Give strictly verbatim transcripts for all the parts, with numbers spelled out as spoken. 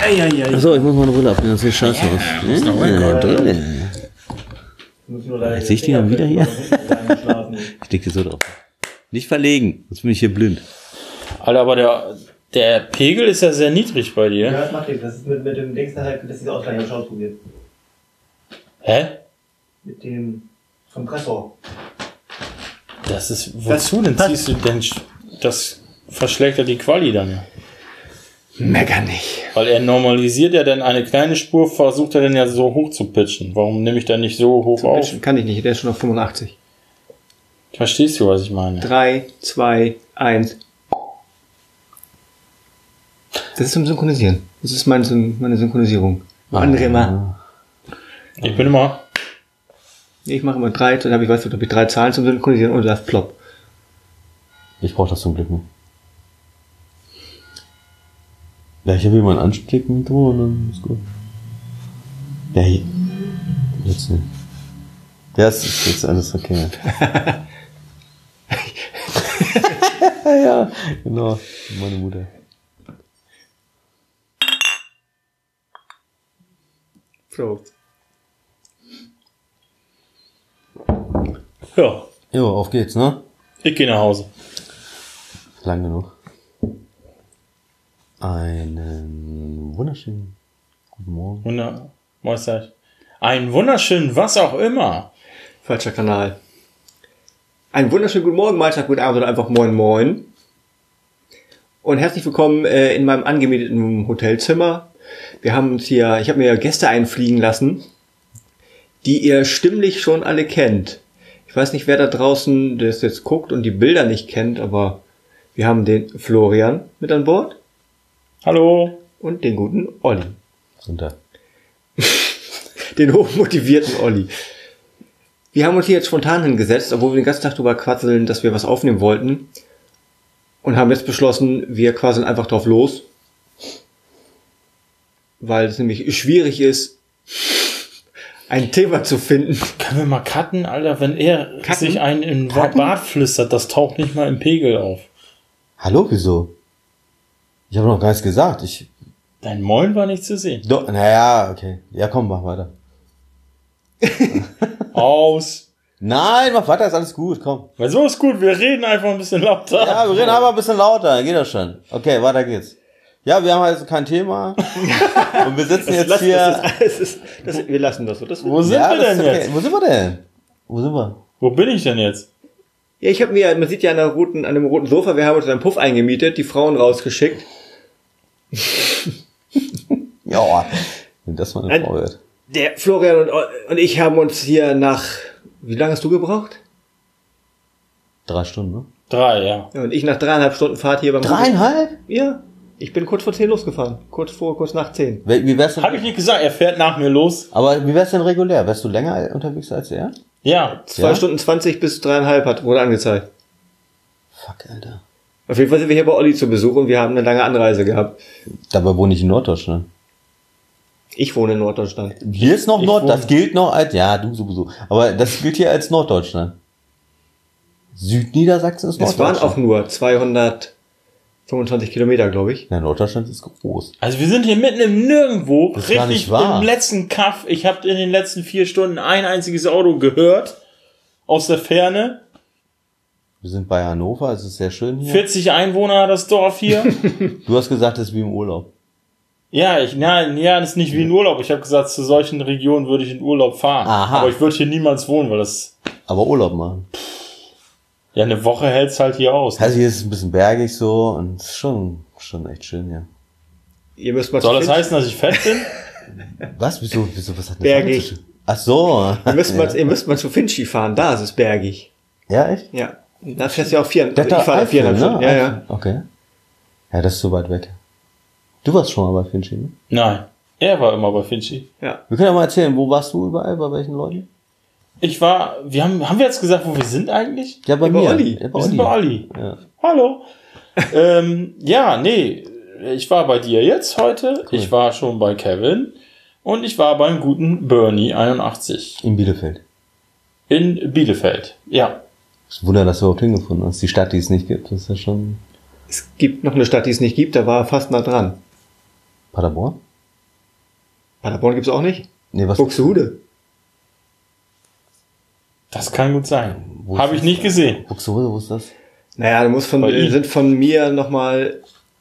Achso, ich muss meine Brille abnehmen, das sieht scheiße aus. Ja, Brille. Jetzt sehe ich die dann wieder hier. Ich leg die so drauf. Nicht verlegen, sonst bin ich hier blind. Alter, aber der, der Pegel ist ja sehr niedrig bei dir. Ja, das macht nichts. Das ist mit, mit dem Dings halt, das ist Ausgleich, habe ich ausprobiert. Hä? Mit dem Kompressor. Das ist, wozu denn ziehst du denn, das verschlechtert die Quali dann ja. Mecker nicht. Weil er normalisiert ja dann eine kleine Spur, versucht er dann ja so hoch zu pitchen. Warum nehme ich da nicht so hoch Zu auf? pitchen kann ich nicht, der ist schon auf fünfundachtzig. Verstehst du, was ich meine? drei, zwei, eins. Das ist zum Synchronisieren. Das ist meine, meine Synchronisierung. Ah. Andere immer. Ich bin immer... Ich mache immer drei, dann habe ich, weißt du, habe ich drei Zahlen zum Synchronisieren und das plopp. Ich brauche das zum Glück nicht. Ja, ich habe hier mal einen Anstieg mit drin und dann ist gut. Ja, hier. Jetzt nicht. Ja, es ist jetzt alles okay. Ja, genau. Meine Mutter. Prost. Ja. Jo, auf geht's, ne? Ich gehe nach Hause. Lang genug. Einen wunderschönen guten Morgen. Wunder, Meister. Einen wunderschönen was auch immer. Falscher Kanal. Einen wunderschönen guten Morgen, Mahltag, guten Abend oder einfach moin moin. Und herzlich willkommen äh, in meinem angemieteten Hotelzimmer. Wir haben uns hier, ich habe mir Gäste einfliegen lassen, die ihr stimmlich schon alle kennt. Ich weiß nicht, wer da draußen das jetzt guckt und die Bilder nicht kennt, aber wir haben den Florian mit an Bord. Hallo. Und den guten Olli. Und da. Den hochmotivierten Olli. Wir haben uns hier jetzt spontan hingesetzt, obwohl wir den ganzen Tag drüber quatseln, dass wir was aufnehmen wollten. Und haben jetzt beschlossen, wir quasseln einfach drauf los. Weil es nämlich schwierig ist, ein Thema zu finden. Können wir mal cutten, Alter? Wenn er Cutten? sich einen in Cutten? Bart flüstert, das taucht nicht mal im Pegel auf. Hallo, wieso? Ich habe noch gar nichts gesagt. Ich. Dein Moin war nicht zu sehen. Doch, naja, okay. Ja, komm, mach weiter. Aus. Nein, mach weiter, ist alles gut, komm. Weil so ist gut, wir reden einfach ein bisschen lauter. Ja, wir reden aber ein bisschen lauter, geht das schon. Okay, weiter geht's. Ja, wir haben also kein Thema. Und wir sitzen jetzt lass, hier. Das ist, das ist, das, wir lassen das so. Das Wo sind ja, wir denn das ist okay. jetzt? Wo sind wir denn? Wo sind wir? Wo bin ich denn jetzt? Ja, ich habe mir, man sieht ja an, einer roten, an einem roten Sofa, wir haben uns einen Puff eingemietet, die Frauen rausgeschickt. Ja, wenn das mal eine Frau wird. Der Florian und, und ich haben uns hier nach, wie lange hast du gebraucht? Drei Stunden, ne? Drei, ja. Ja, und ich nach dreieinhalb Stunden Fahrt hier beim Dreieinhalb? Ja, ich bin kurz vor zehn losgefahren. Kurz vor, kurz nach zehn. Wie wie wär's denn? Hab ich nicht gesagt, er fährt nach mir los. Aber wie wär's denn regulär? Wärst du länger unterwegs als er? Ja. Zwei Ja? Stunden zwanzig bis dreieinhalb hat, wurde angezeigt. Fuck, Alter. Auf jeden Fall sind wir hier bei Olli zu Besuch und wir haben eine lange Anreise gehabt. Dabei wohne ich in Norddeutschland. Ich wohne in Norddeutschland. Hier ist noch Ich Nord, wohne- das gilt noch als, ja, du sowieso. Aber das gilt hier als Norddeutschland. Südniedersachsen ist Es waren Norddeutschland. auch nur zweihundertfünfundzwanzig Kilometer, glaube ich. Ja, Norddeutschland ist groß. Also wir sind hier mitten im Nirgendwo, Das ist gar richtig nicht wahr. im letzten Kaff. Ich habe in den letzten vier Stunden ein einziges Auto gehört. Aus der Ferne. Wir sind bei Hannover, es ist sehr schön hier. vierzig Einwohner hat das Dorf hier. Du hast gesagt, es ist wie im Urlaub. Ja, ich, nein, ja, das ist nicht wie ein Urlaub. Ich habe gesagt, zu solchen Regionen würde ich in Urlaub fahren. Aha. Aber ich würde hier niemals wohnen, weil das, Aber Urlaub machen. ja, eine Woche hält's halt hier aus. Also hier ist es ein bisschen bergig so und es ist schon, schon echt schön hier. Ihr müsst mal Soll zu das Finch- heißen, dass ich fett bin? Was? Wieso? Wieso? Was hat das Bergig. damit zu tun? Ach so. Ihr müsst, mal, ja. ihr müsst mal zu Finchi fahren, da ist es bergig. Ja, echt? Ja. Da fährst du ja auch vier, Der ich fahre Eifel, viereinhalb Stunden. Ja, ja. Okay. Ja, das ist so weit weg. Du warst schon mal bei Finchi, ne? Nein. Er war immer bei Finchi. Ja. Wir können ja mal erzählen, wo warst du überall, bei welchen Leuten? Ich war, wir haben, haben wir jetzt gesagt, wo wir sind eigentlich? Ja, bei Ja, bei mir. Olli. Ja, bei Wir sind bei Olli. Ja. Hallo. ähm, ja, nee. Ich war bei dir jetzt heute. Cool. Ich war schon bei Kevin. Und ich war beim guten Bernie einundachtzig. In Bielefeld. In Bielefeld. Ja. Ich wundere, dass du überhaupt hingefunden hast. Die Stadt, die es nicht gibt, das ist ja schon Es gibt noch eine Stadt, die es nicht gibt, da war er fast nah dran. Paderborn? Paderborn gibt's auch nicht? Nee, was? Buxtehude. Das kann gut sein. Habe ich nicht gesehen. Buxtehude, wo ist das? Naja, du musst von, äh, sind von mir nochmal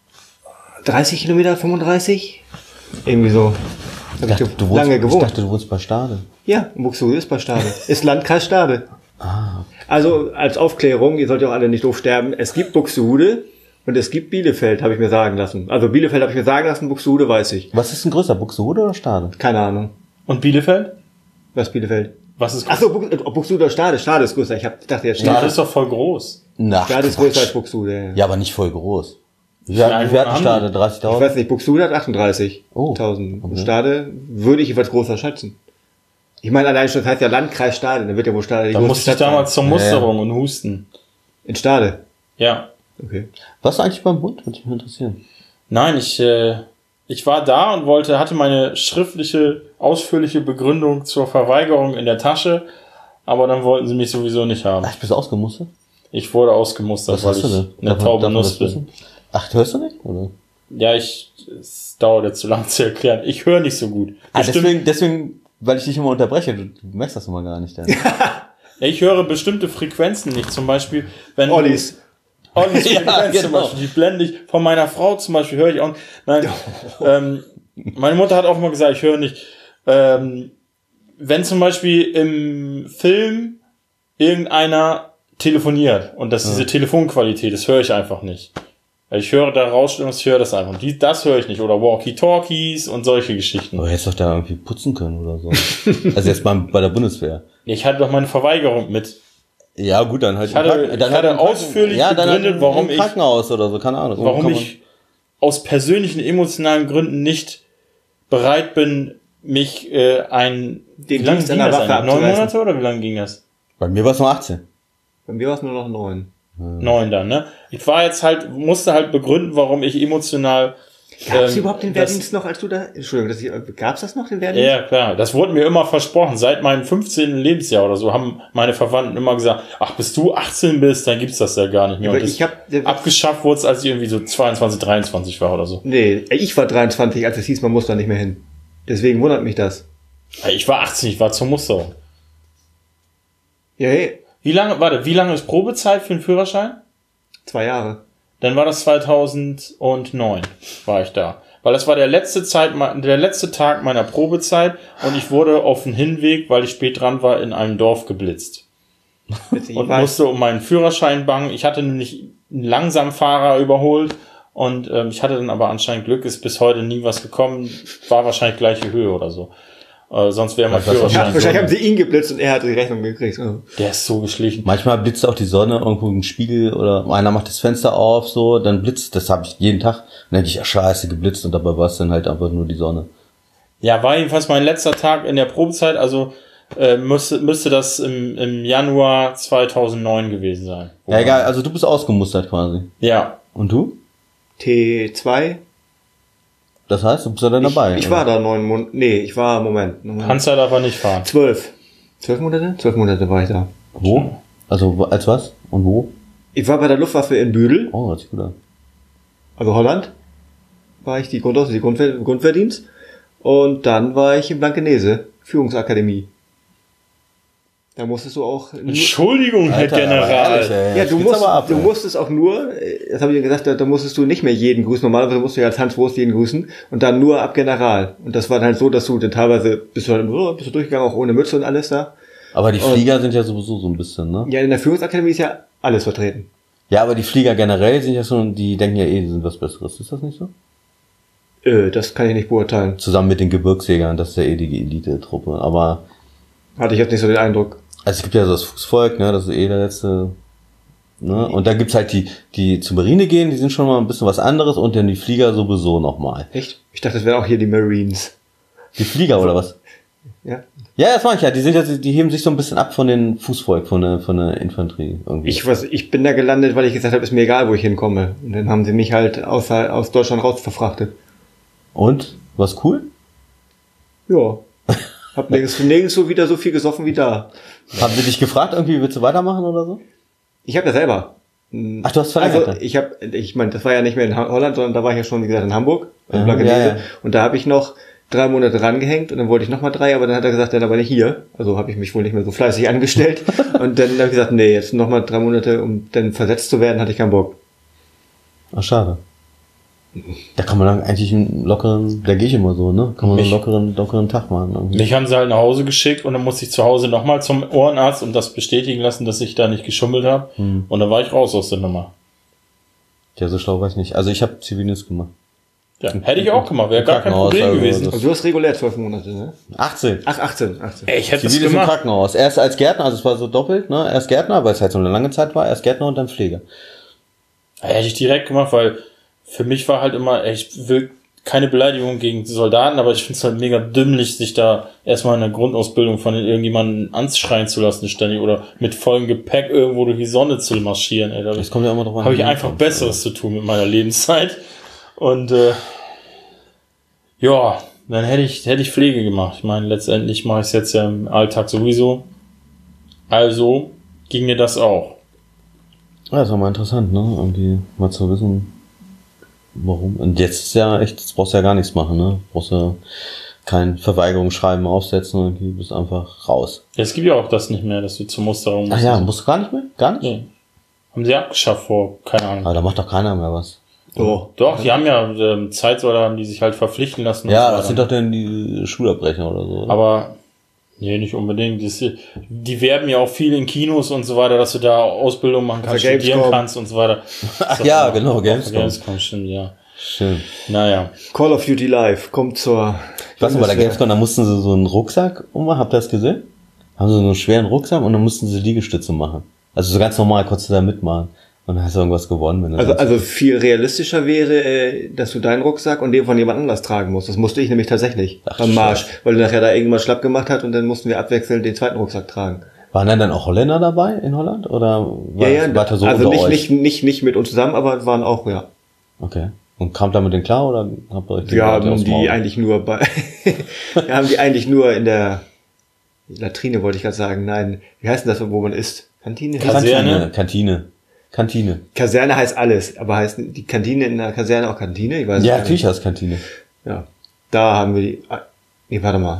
dreißig Kilometer, fünfunddreißig? Irgendwie so. Ich dachte, du wohnst, lange gewohnt. Ich dachte, du wohnst bei Stade. Ja, Buxtehude ist bei Stade. Ist Landkreis Stade. Ah. Okay. Also als Aufklärung, ihr sollt ja auch alle nicht doof sterben, es gibt Buxtehude und es gibt Bielefeld, habe ich mir sagen lassen. Also Bielefeld habe ich mir sagen lassen, Buxtehude weiß ich. Was ist denn größer, Buxtehude oder Stade? Keine Ahnung. Und Bielefeld? Was ist Bielefeld? Was ist größer? Achso, Buxtehude oder Stade? Stade ist größer. Ich hab, dachte jetzt Stade ist doch voll groß. Na, Stade ist Quatsch. größer als Buxtehude. Ja, Ja, aber nicht voll groß. Wie Ja, viel hat haben Stade? Ich dreißigtausend? weiß nicht, Buxtehude hat achtunddreißigtausend. Oh, Und okay. Stade würde ich jeweils größer schätzen. Ich meine, allein schon, das heißt ja Landkreis Stade, dann wird ja wohl Stade die Da größte musste ich Stadt damals zur Ja, Musterung und husten. sein. In Stade. Ja. Okay. Warst du eigentlich beim Bund? Würde mich mal interessieren. Nein, ich, äh, ich war da und wollte, hatte meine schriftliche, ausführliche Begründung zur Verweigerung in der Tasche, aber dann wollten sie mich sowieso nicht haben. Ach, bist du ausgemustert? Ich wurde ausgemustert, Was weil hast du ich denn? eine Darf man- taube darf man Nuss das bin. wissen? Ach, hörst du nicht? Oder? Ja, ich, es dauert jetzt zu lang zu erklären. Ich höre nicht so gut. Ah, Bestimmt- deswegen, deswegen, weil ich dich immer unterbreche, du, du merkst das immer gar nicht. Dann. Ja, ich höre bestimmte Frequenzen nicht. Zum Beispiel, wenn du- Ollis. Ollis Ja, Frequenz zum genau. Beispiel, die blende ich. Von meiner Frau zum Beispiel höre ich auch. Nein, ähm, meine Mutter hat auch mal gesagt, ich höre nicht. Ähm, wenn zum Beispiel im Film irgendeiner telefoniert und das ist diese Telefonqualität, das höre ich einfach nicht. Ich höre da Rauschen und ich höre das einfach. Die, das höre ich nicht. Oder Walkie-Talkies und solche Geschichten. Aber hättest doch da irgendwie putzen können oder so. Also jetzt mal bei der Bundeswehr. Ich hatte doch meine Verweigerung mit. Ja, gut, dann halt. Ich hatte- im Kranken- dann ich hatte im Kranken- ausführlich ja, dann begründet, halt im, warum im ich- Krankenhaus oder so, keine Ahnung. Warum Kann man- ich aus persönlichen, emotionalen Gründen nicht bereit bin, mich äh, ein... Den wie lange Dienst ging an der das Waffe eigentlich? Neun abzureißen. Monate oder wie lange ging das? Bei mir war es nur achtzehn. Bei mir war es nur noch neun. Neun dann, ne? Ich war jetzt halt, musste halt begründen, warum ich emotional... Gab es ähm, überhaupt den das- Wehrdienst noch, als du da... Entschuldigung, das, gab es das noch, den Wehrdienst? Ja, klar. Das wurde mir immer versprochen. Seit meinem fünfzehnten Lebensjahr oder so haben meine Verwandten immer gesagt, ach, bis du achtzehn bist, dann gibt's das ja gar nicht mehr. Aber Und das ich hab- abgeschafft wurde es, als ich irgendwie so zweiundzwanzig, dreiundzwanzig war oder so. Nee, ich war dreiundzwanzig, als es hieß, man muss da nicht mehr hin. Deswegen wundert mich das. Ich war achtzehn, ich war zur Musterung. Ja, hey, Wie lange, warte, wie lange ist Probezeit für den Führerschein? zwei Jahre. Dann war das zweitausendneun, war ich da. Weil das war der letzte Zeit, der letzte Tag meiner Probezeit und ich wurde auf dem Hinweg, weil ich spät dran war, in einem Dorf geblitzt. Witzig, Und ich weiß, musste um meinen Führerschein bangen. Ich hatte nämlich einen Langsamfahrer überholt und ähm, ich hatte dann aber anscheinend Glück, ist bis heute nie was gekommen, war wahrscheinlich gleiche Höhe oder so. Äh, sonst wäre mein Was- was- ja, Führerschein wahrscheinlich haben so, sie ihn geblitzt und er hat die Rechnung gekriegt. Oh. der ist so geschlichen. Manchmal blitzt auch die Sonne irgendwo im Spiegel oder einer macht das Fenster auf, so, dann blitzt, das habe ich jeden Tag. Und dann denke ich, ja, scheiße, geblitzt und dabei war es dann halt einfach nur die Sonne. Ja, war jedenfalls mein letzter Tag in der Probezeit, also äh, müsste, müsste das im, im Januar zweitausendneun gewesen sein. Ja, egal, also du bist ausgemustert quasi. Ja. Und du? T zwei? Das heißt, du bist ja dann Ich, dabei. ich oder? war da neun Monate. Nee, ich war, Moment. Moment. Panzer darf er nicht fahren. Zwölf. Zwölf Monate? Zwölf Monate war ich da. Wo? Also, wo- als was? Und wo? Ich war bei der Luftwaffe in Büdel, Oh, hört sich gut an. also Holland. War ich die Grundaus, die Grundwehr, Grundwehrdienst. Und dann war ich in Blankenese, Führungsakademie. Da musstest du auch... nur- Entschuldigung, Herr Alter, aber General. ehrlich, ey, Ja, du, spitz musst, aber ab, du ey. musstest auch nur, äh, das habe ich ja gesagt, da, da musstest du nicht mehr jeden grüßen. Normalerweise musst du ja als Hans Wurst jeden grüßen und dann nur ab General. Und das war dann halt so, dass du dann teilweise bist du, dann, oh, bist du durchgegangen, auch ohne Mütze und alles da. Aber die Und- Flieger sind ja sowieso so ein bisschen, ne? Ja, in der Führungsakademie ist ja alles vertreten. Ja, aber die Flieger generell sind ja schon, die denken ja eh, die sind was Besseres. Ist das nicht so? Äh, das kann ich nicht beurteilen. Zusammen mit den Gebirgsjägern, das ist ja eh die Elite-Truppe. Aber, Hatte ich jetzt nicht so den Eindruck. also es gibt ja so das Fußvolk, ne, das ist eh der letzte, ne? Und da gibt's halt die, die zur Marine gehen, die sind schon mal ein bisschen was anderes und dann die Flieger sowieso nochmal. Echt? Ich dachte, das wären auch hier die Marines. Die Flieger oder was? Ja. Ja, das meine ich ja. Die sind ja, die heben sich so ein bisschen ab von den Fußvolk, von der, von der Infanterie irgendwie. Ich, was, ich bin da gelandet, weil ich gesagt habe, ist mir egal, wo ich hinkomme. Und dann haben sie mich halt aus, aus Deutschland raus verfrachtet. Und? Was cool? Ja. Hab nirgends, nirgends so wieder so viel gesoffen wie da. Haben sie dich gefragt, irgendwie willst du weitermachen oder so? Ich habe ja selber. Ach, du hast verlängert. Also ich habe, ich meine, das war ja nicht mehr in Holland, sondern da war ich ja schon, wie gesagt, in Hamburg, in Ja, Blankenese. ja, ja. Und da habe ich noch drei Monate rangehängt und dann wollte ich nochmal drei, aber dann hat er gesagt, dann aber nicht hier. Also habe ich mich wohl nicht mehr so fleißig angestellt. Und dann habe ich gesagt, nee, jetzt nochmal drei Monate, um dann versetzt zu werden, hatte ich keinen Bock. Ach, schade. Da kann man dann eigentlich einen lockeren, da gehe ich immer so, ne? Kann man mich, einen lockeren, lockeren Tag machen. Irgendwie. Mich haben sie halt nach Hause geschickt und dann musste ich zu Hause nochmal zum Ohrenarzt und das bestätigen lassen, dass ich da nicht geschummelt habe. Hm. Und dann war ich raus aus der Nummer. Ja, so schlau war ich nicht. Also ich habe Zivildienst gemacht. Ja, hätte ich auch gemacht, wäre gar kein Problem also gewesen. Also du hast regulär zwölf Monate, ne? achtzehn. Ach, achtzehn, achtzehn. Ey, ich hätte Zivildienst im Krankenhaus. Erst als Gärtner, also es war so doppelt, ne? Erst Gärtner, weil es halt so eine lange Zeit war, erst Gärtner und dann Pfleger. Ja, hätte ich direkt gemacht, weil für mich war halt immer, ey, ich will keine Beleidigung gegen Soldaten, aber ich finde es halt mega dümmlich, sich da erstmal in der Grundausbildung von irgendjemandem anschreien zu lassen ständig oder mit vollem Gepäck irgendwo durch die Sonne zu marschieren. Ey, da das kommt ja immer drauf an. Habe ich einfach Besseres zu tun mit meiner Lebenszeit. Und äh, ja, dann hätte ich hätte ich Pflege gemacht. Ich meine, letztendlich mache ich es jetzt ja im Alltag sowieso. Also ginge das auch. Ja, ist auch mal interessant, ne? Irgendwie mal zu wissen, warum. Und jetzt ist ja echt, jetzt brauchst du ja gar nichts machen, ne? Brauchst du kein Verweigerungsschreiben aufsetzen und du bist einfach raus. Ja, es gibt ja auch das nicht mehr, dass du zur Musterung musst. Ach ja, musst du gar nicht mehr? Gar nicht? Nee. Haben sie abgeschafft vor, keine Ahnung. Aber da macht doch keiner mehr was. Doch, doch, die haben ja ähm, Zeitsoldaten, haben die sich halt verpflichten lassen. Ja, das sind doch dann die Schulabbrecher oder so. Oder? Aber, nee, nicht unbedingt. Das, die werben ja auch viel in Kinos und so weiter, dass du da Ausbildung machen kannst, also studieren kannst und so weiter. Ach ja, genau, Gamescom. Gamescom, stimmt, ja. Schön. Naja. Call of Duty Live kommt zur... Ich weiß noch, bei der Gamescom, da mussten sie so einen Rucksack ummachen, habt ihr das gesehen? Haben sie so einen schweren Rucksack und dann mussten sie Liegestütze machen. Also so ganz normal konntest du da mitmachen. Und dann hast du irgendwas gewonnen. Wenn du also also viel realistischer wäre, dass du deinen Rucksack und den von jemand anders tragen musst. Das musste ich nämlich tatsächlich Ach, beim Marsch, Scheiße. Weil er nachher da irgendwas schlapp gemacht hat und dann mussten wir abwechselnd den zweiten Rucksack tragen. Waren dann dann auch Holländer dabei in Holland? Oder war ja, ja, war das so also unter nicht, euch? nicht, nicht, nicht mit uns zusammen, aber waren auch, ja. Okay. Und kam damit denn klar oder habt ihr euch Wir haben die eigentlich nur bei, wir haben die eigentlich nur in der Latrine, wollte ich gerade sagen. Nein, wie heißt denn das, wo man isst? Kantine? Kaserne? Kantine. Kantine. Kaserne heißt alles, aber heißt die Kantine in der Kaserne auch Kantine? Ich weiß ja, nicht. natürlich heißt Kantine. Ja, da haben wir die, nee, warte mal.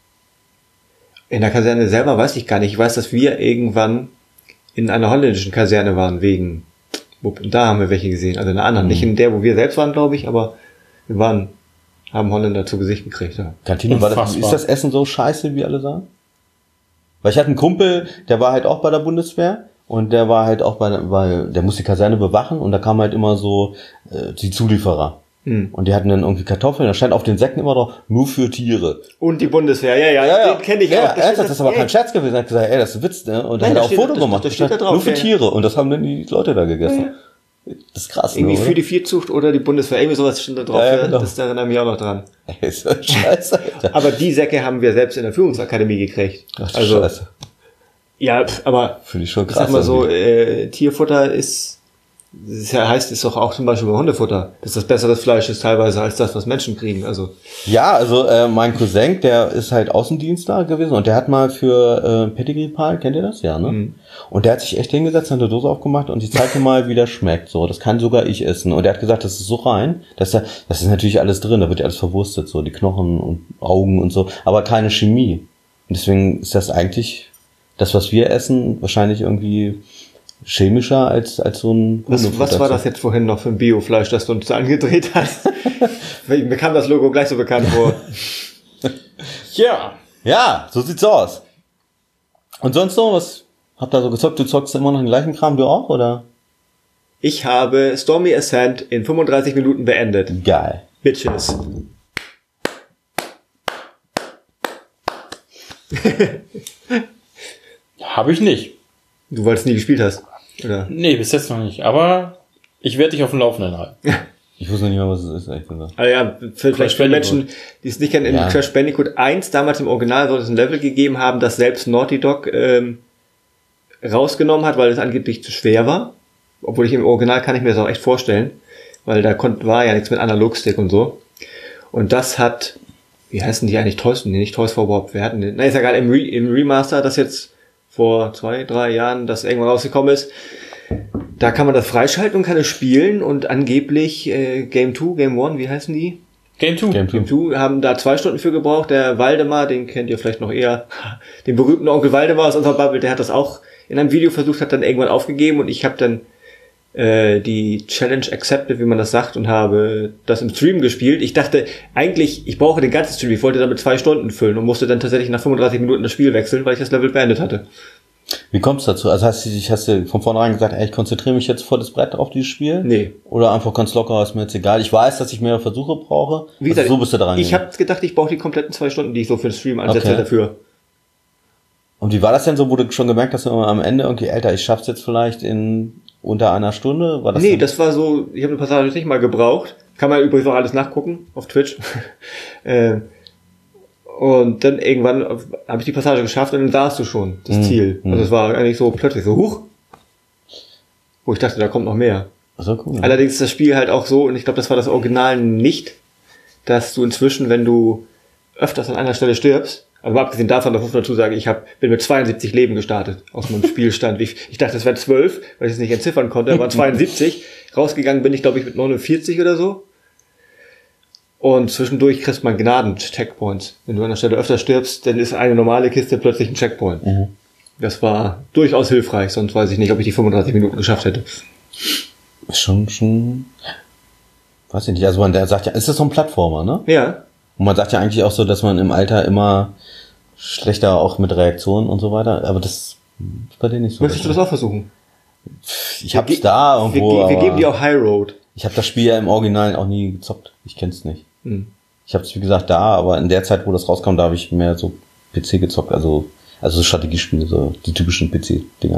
In der Kaserne selber weiß ich gar nicht. Ich weiß, dass wir irgendwann in einer holländischen Kaserne waren, wegen, und da haben wir welche gesehen, also in einer anderen. Mhm. Nicht in der, wo wir selbst waren, glaube ich, aber wir waren, haben Holländer zu Gesicht gekriegt, ja. Kantine, war das, ist das Essen so scheiße, wie alle sagen? Weil ich hatte einen Kumpel, der war halt auch bei der Bundeswehr. Und der war halt auch bei, weil der musste die Kaserne bewachen und da kamen halt immer so äh, die Zulieferer. Mhm. Und die hatten dann irgendwie Kartoffeln, da stand auf den Säcken immer noch nur für Tiere. Und die Bundeswehr, ja, ja, ja, ja. Den kenne ich ja, auch. Das, das ist aber ey. kein Scherz gewesen. Er hat gesagt, ey, das ist ein Witz, ne? Und er hat auch ein Foto das, gemacht. Das steht da drauf, nur für ja, Tiere. Und das haben dann die Leute da gegessen. Ja. Das ist krass, irgendwie ne, für die Viehzucht oder die Bundeswehr, irgendwie sowas stand da drauf. Ja, ja, genau. Das erinnert mich auch noch dran. Ey, ist so scheiße, Alter. Aber die Säcke haben wir selbst in der Führungsakademie gekriegt. Ach, also, Scheiße. Ja, aber finde ich schon krass. Ich sag mal so, äh, Tierfutter ist, das heißt, ist doch auch zum Beispiel bei Hundefutter, dass das besseres Fleisch ist teilweise als das, was Menschen kriegen. Also ja, also äh, mein Cousin, der ist halt Außendienstler gewesen und der hat mal für äh, Pedigree Pal, kennt ihr das? Ja, ne? Mhm. Und der hat sich echt hingesetzt, hat eine Dose aufgemacht und ich zeigte mal, wie der schmeckt. So, das kann sogar ich essen. Und er hat gesagt, das ist so rein, dass da, das ist natürlich alles drin, da wird ja alles verwurstet, so die Knochen und Augen und so, aber keine Chemie. Und deswegen ist das eigentlich das, was wir essen, wahrscheinlich irgendwie chemischer als als so ein Was, was war das jetzt vorhin noch für ein Biofleisch, das du uns angedreht hast? Mir kam das Logo gleich so bekannt vor. Ja. Ja, so sieht's aus. Und sonst noch, was habt ihr so gezockt? Du zockst immer noch den gleichen Kram, du auch, oder? Ich habe Stormy Ascent in fünfunddreißig Minuten beendet. Geil. Bitches. Habe ich nicht. Du, weil es nie gespielt hast, oder? Nee, bis jetzt noch nicht. Aber ich werde dich auf dem Laufenden halten. Ich wusste nicht mehr, was es ist, ehrlich gesagt. Ah ja, für, vielleicht für Menschen, die es nicht kennen, in ja. Crash Bandicoot eins, damals im Original, soll es ein Level gegeben haben, das selbst Naughty Dog ähm, rausgenommen hat, weil es angeblich zu schwer war. Obwohl ich im Original kann ich mir das auch echt vorstellen, weil da konnt, war ja nichts mit Analogstick und so. Und das hat, wie heißen die eigentlich, Toys, nee, nicht Toys for Bob, wer hatten den? Na, ist ja egal, im, Re, im Remaster, das jetzt vor zwei, drei Jahren, das irgendwann rausgekommen ist, da kann man das freischalten und kann es spielen und angeblich äh, Game zwei, Game eins, wie heißen die? Game two. Game two haben da zwei Stunden für gebraucht. Der Waldemar, den kennt ihr vielleicht noch eher, den berühmten Onkel Waldemar aus unserer Bubble, der hat das auch in einem Video versucht, hat dann irgendwann aufgegeben und ich habe dann äh, die Challenge accepted, wie man das sagt, und habe das im Stream gespielt. Ich dachte eigentlich, ich brauche den ganzen Stream, ich wollte damit zwei Stunden füllen und musste dann tatsächlich nach fünfunddreißig Minuten das Spiel wechseln, weil ich das Level beendet hatte. Wie kommst du dazu? Also hast du, hast du von vornherein gesagt, ey, ich konzentriere mich jetzt vor das Brett auf dieses Spiel? Nee. Oder einfach ganz locker, ist mir jetzt egal. Ich weiß, dass ich mehr Versuche brauche. Wie gesagt, also so bist du da ich habe gedacht, ich brauche die kompletten zwei Stunden, die ich so für den Stream ansetze okay. dafür. Und wie war das denn so, wo du schon gemerkt hast, am Ende irgendwie, Alter, ich schaff's jetzt vielleicht in unter einer Stunde? War das nee, dann? das war so, ich habe eine Passage nicht mal gebraucht. Kann man übrigens auch alles nachgucken auf Twitch. äh, Und dann irgendwann habe ich die Passage geschafft und dann sahst du schon das mm, Ziel. Mm. Also es war eigentlich so plötzlich so, huch, wo ich dachte, da kommt noch mehr. So, cool. Allerdings ist das Spiel halt auch so, und ich glaube, das war das Original nicht, dass du inzwischen, wenn du öfters an einer Stelle stirbst, also mal abgesehen davon, das muss man dazu sagen, ich hab, bin mit zweiundsiebzig Leben gestartet aus meinem Spielstand. Ich, ich dachte, es wären zwölf, weil ich es nicht entziffern konnte, aber zweiundsiebzig. Rausgegangen bin ich, glaube ich, mit neunundvierzig oder so. Und zwischendurch kriegst man Gnaden-Checkpoints. Wenn du an der Stelle öfter stirbst, dann ist eine normale Kiste plötzlich ein Checkpoint. Mhm. Das war durchaus hilfreich, sonst weiß ich nicht, ob ich die fünfunddreißig Minuten geschafft hätte. Schon, schon, weiß ich nicht, also man der sagt ja, ist das so ein Plattformer, ne? Ja. Und man sagt ja eigentlich auch so, dass man im Alter immer schlechter auch mit Reaktionen und so weiter, aber das ist bei denen nicht so. Möchtest du das auch versuchen? Ich hab's wir, da irgendwo. Wir, wir geben dir auch High Road. Ich habe das Spiel ja im Original auch nie gezockt. Ich kenn's nicht. Hm. Ich habe es wie gesagt da, aber in der Zeit, wo das rauskam, da habe ich mehr so P C gezockt, also also Strategiespiele, so die typischen P C-Dinger.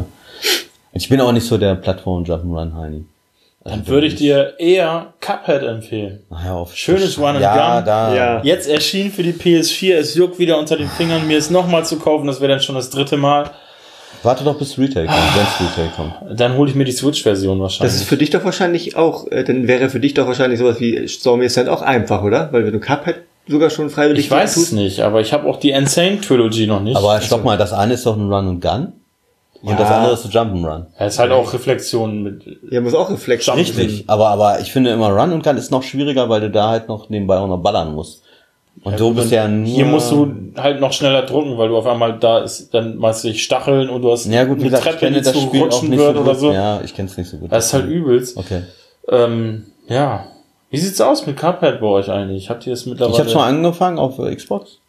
Ich bin auch nicht so der Plattform Jump'n'Run Heini. Also dann würde ich dir eher Cuphead empfehlen. Ach, ja, auf Schönes Run and ja, Gun. Da. Ja. Jetzt erschien für die P S vier, es juckt wieder unter den Fingern, mir es nochmal zu kaufen, das wäre dann schon das dritte Mal. Warte doch bis Retail kommt, wenn es Retail kommt. Dann hole ich mir die Switch-Version wahrscheinlich. Das ist für dich doch wahrscheinlich auch, äh, dann wäre für dich doch wahrscheinlich sowas wie Stormy Ascent auch einfach, oder? Weil wenn du Cuphead sogar schon freiwillig Ich weiß es nicht, aber ich habe auch die Insane Trilogy noch nicht. Aber stopp mal, das eine ist doch ein Run and Gun und ja. das andere ist ein Jump'n'Run. Ja, ist halt auch Reflexion mit. Ja, muss auch Reflexion. Richtig, aber aber ich finde immer Run and Gun ist noch schwieriger, weil du da halt noch nebenbei auch noch ballern musst. Und ja, du bist ja nur... Hier musst du halt noch schneller drücken, weil du auf einmal da ist, dann machst du dich Stacheln und du hast ja, gut, eine gesagt, Treppe, die das zu Spiel rutschen nicht wird so oder so. Ja, ich kenn's nicht so gut. Das ist halt übelst. Okay. Ähm, ja. Wie sieht's aus mit Cuphead bei euch eigentlich? Habt ihr es mittlerweile... Ich hab's mal angefangen auf Xbox.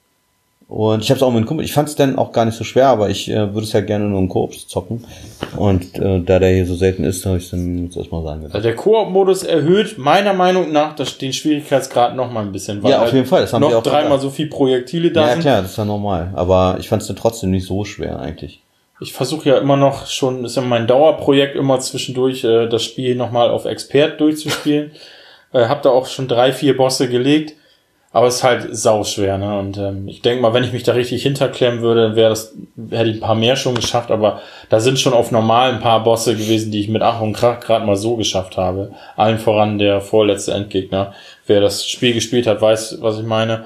Und ich hab's auch mit einem Kumpel. Ich fand's dann auch gar nicht so schwer, aber ich äh, würde es ja gerne nur im Koop zocken. Und äh, da der hier so selten ist, habe ich dann jetzt erstmal sagen also der Koop-Modus erhöht meiner Meinung nach das, den Schwierigkeitsgrad noch mal ein bisschen. Weil ja, auf halt jeden Fall. Das haben noch wir auch dreimal so viel Projektile da ja, sind. Ja klar, das ist ja normal. Aber ich fand's dann trotzdem nicht so schwer eigentlich. Ich versuche ja immer noch schon, ist ja mein Dauerprojekt immer zwischendurch, äh, das Spiel nochmal auf Expert durchzuspielen. äh, hab da auch schon drei, vier Bosse gelegt. Aber es ist halt sauschwer, ne? Und ähm, ich denke mal, wenn ich mich da richtig hinterklemmen würde, dann wäre das, hätte ich ein paar mehr schon geschafft, aber da sind schon auf normal ein paar Bosse gewesen, die ich mit Ach und Krach gerade mal so geschafft habe. Allen voran der vorletzte Endgegner. Wer das Spiel gespielt hat, weiß, was ich meine.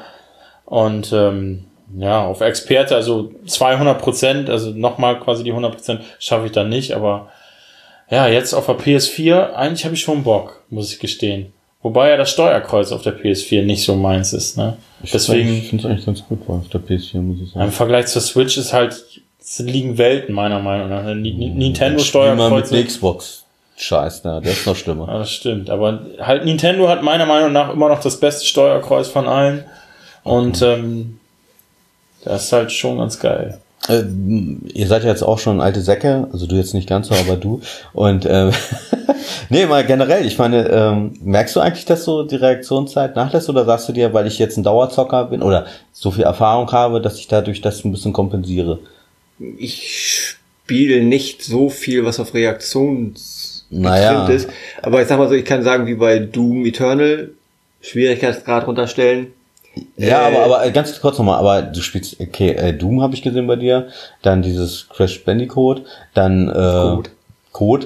Und ähm, ja, auf Experte, also zweihundert Prozent, also nochmal quasi die hundert Prozent schaffe ich dann nicht, aber ja, jetzt auf der P S vier, eigentlich habe ich schon Bock, muss ich gestehen. Wobei ja das Steuerkreuz auf der P S vier nicht so meins ist, ne? Ich Deswegen. Ich finde es eigentlich ganz gut auf der P S vier, muss ich sagen. Im Vergleich zur Switch ist halt, es liegen Welten, meiner Meinung nach. N- N- Nintendo Steuerkreuz. Steuerkreuz. Mit Xbox. Scheiß, ne? Der ist noch schlimmer. Ja, das stimmt. Aber halt Nintendo hat meiner Meinung nach immer noch das beste Steuerkreuz von allen. Und, ähm, das ist halt schon ganz geil. Äh, ihr seid ja jetzt auch schon alte Säcke, also du jetzt nicht ganz so, aber du. Und ähm, nee, mal generell, ich meine, ähm, merkst du eigentlich, dass so die Reaktionszeit nachlässt oder sagst du dir, weil ich jetzt ein Dauerzocker bin oder so viel Erfahrung habe, dass ich dadurch das ein bisschen kompensiere? Ich spiele nicht so viel, was auf Reaktion naja. ist. Aber ich sag mal so, ich kann sagen, wie bei Doom Eternal, Schwierigkeitsgrad runterstellen. Ja, äh, aber, aber ganz kurz nochmal, aber du spielst, okay, äh, Doom habe ich gesehen bei dir, dann dieses Crash Bandicoot, dann äh, Code, Code.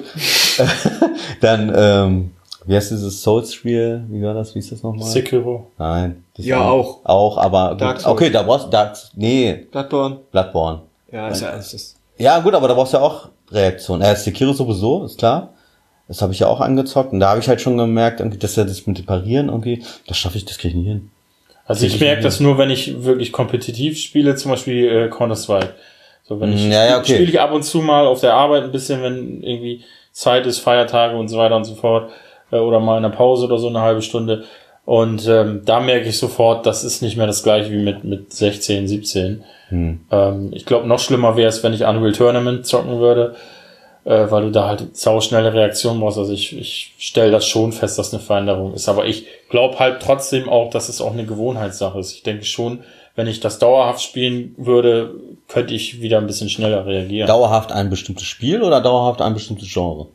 dann, ähm, wie heißt dieses Souls-Spiel, wie war das, wie ist das nochmal? Sekiro. Nein. Das ja, auch. Auch, aber, Dark gut. Okay, da brauchst du, Dark, nee. Bloodborne. Bloodborne. Ja, ist ja, ist das. Ja, gut, aber da brauchst du ja auch Reaktion. Äh, Sekiro sowieso, ist klar. Das habe ich ja auch angezockt und da habe ich halt schon gemerkt, dass ja das mit dem Parieren irgendwie, das schaffe ich, das kriege ich nie hin. Also ich merke das nur, wenn ich wirklich kompetitiv spiele, zum Beispiel äh, Counter-Strike. So, wenn ich ja, ja, okay. spiele ich ab und zu mal auf der Arbeit ein bisschen, wenn irgendwie Zeit ist, Feiertage und so weiter und so fort, äh, oder mal in der Pause oder so eine halbe Stunde. Und ähm, da merke ich sofort, das ist nicht mehr das gleiche wie mit mit sechzehn, siebzehn. Hm. Ähm, ich glaube, noch schlimmer wäre es, wenn ich Unreal Tournament zocken würde, äh, weil du da halt sauschnelle Reaktionen brauchst. Also ich ich stelle das schon fest, dass eine Veränderung ist. Aber ich glaube halt trotzdem auch, dass es auch eine Gewohnheitssache ist. Ich denke schon, wenn ich das dauerhaft spielen würde, könnte ich wieder ein bisschen schneller reagieren. Dauerhaft ein bestimmtes Spiel oder dauerhaft ein bestimmtes Genre?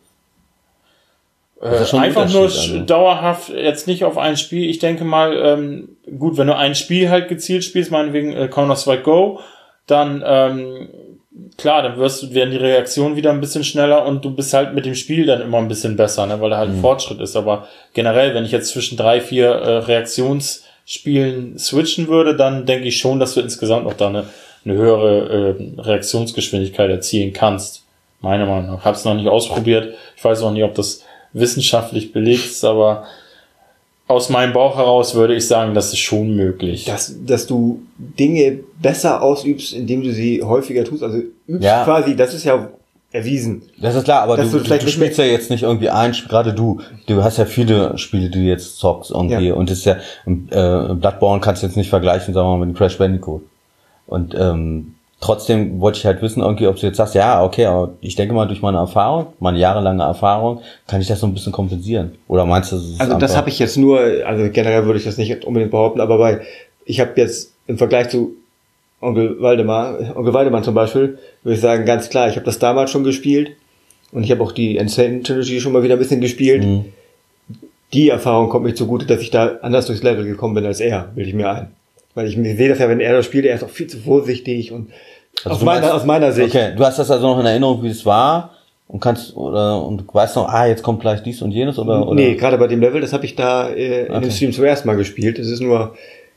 Äh, einfach nur also. dauerhaft, jetzt nicht auf ein Spiel. Ich denke mal, ähm, gut, wenn du ein Spiel halt gezielt spielst, meinetwegen äh, Counter-Strike Go, dann ähm, klar, dann wirst du, werden die Reaktionen wieder ein bisschen schneller und du bist halt mit dem Spiel dann immer ein bisschen besser, ne, weil da halt ein mhm. Fortschritt ist. Aber generell, wenn ich jetzt zwischen drei, vier äh, Reaktionsspielen switchen würde, dann denke ich schon, dass du insgesamt auch da eine, eine höhere äh, Reaktionsgeschwindigkeit erzielen kannst. Meiner Meinung nach. Hab's noch nicht ausprobiert. Ich weiß auch nicht, ob das wissenschaftlich belegt ist, aber aus meinem Bauch heraus würde ich sagen, das ist schon möglich. Dass, dass du Dinge besser ausübst, indem du sie häufiger tust, also übst ja. quasi, das ist ja erwiesen. Das ist klar, aber du, du, du, du spielst ja jetzt nicht irgendwie ein Spiel, gerade du, du hast ja viele Spiele, die du jetzt zockst irgendwie ja. und das ist ja, äh, Bloodborne kannst du jetzt nicht vergleichen, sagen wir mal, mit Crash Bandicoot. Und ähm, trotzdem wollte ich halt wissen, irgendwie, ob du jetzt sagst, ja, okay, aber ich denke mal, durch meine Erfahrung, meine jahrelange Erfahrung, kann ich das so ein bisschen kompensieren. Oder meinst du, das ist Also das habe ich jetzt nur, also generell würde ich das nicht unbedingt behaupten, aber bei, ich habe jetzt im Vergleich zu Onkel Waldemar, Onkel Waldemar zum Beispiel, würde ich sagen, ganz klar, ich habe das damals schon gespielt und ich habe auch die Insane Trilogy schon mal wieder ein bisschen gespielt. Mhm. Die Erfahrung kommt mir zugute, dass ich da anders durchs Level gekommen bin als er, bilde ich mir ein. Weil ich sehe das ja, wenn er das spielt, er ist auch viel zu vorsichtig und also aus, meiner, meinst, aus meiner Sicht. Okay, du hast das also noch in Erinnerung, wie es war und kannst oder und du weißt noch, ah, jetzt kommt gleich dies und jenes oder oder? Nee, gerade bei dem Level, das habe ich da äh, in okay. dem Stream zuerst mal gespielt. Das ist nur,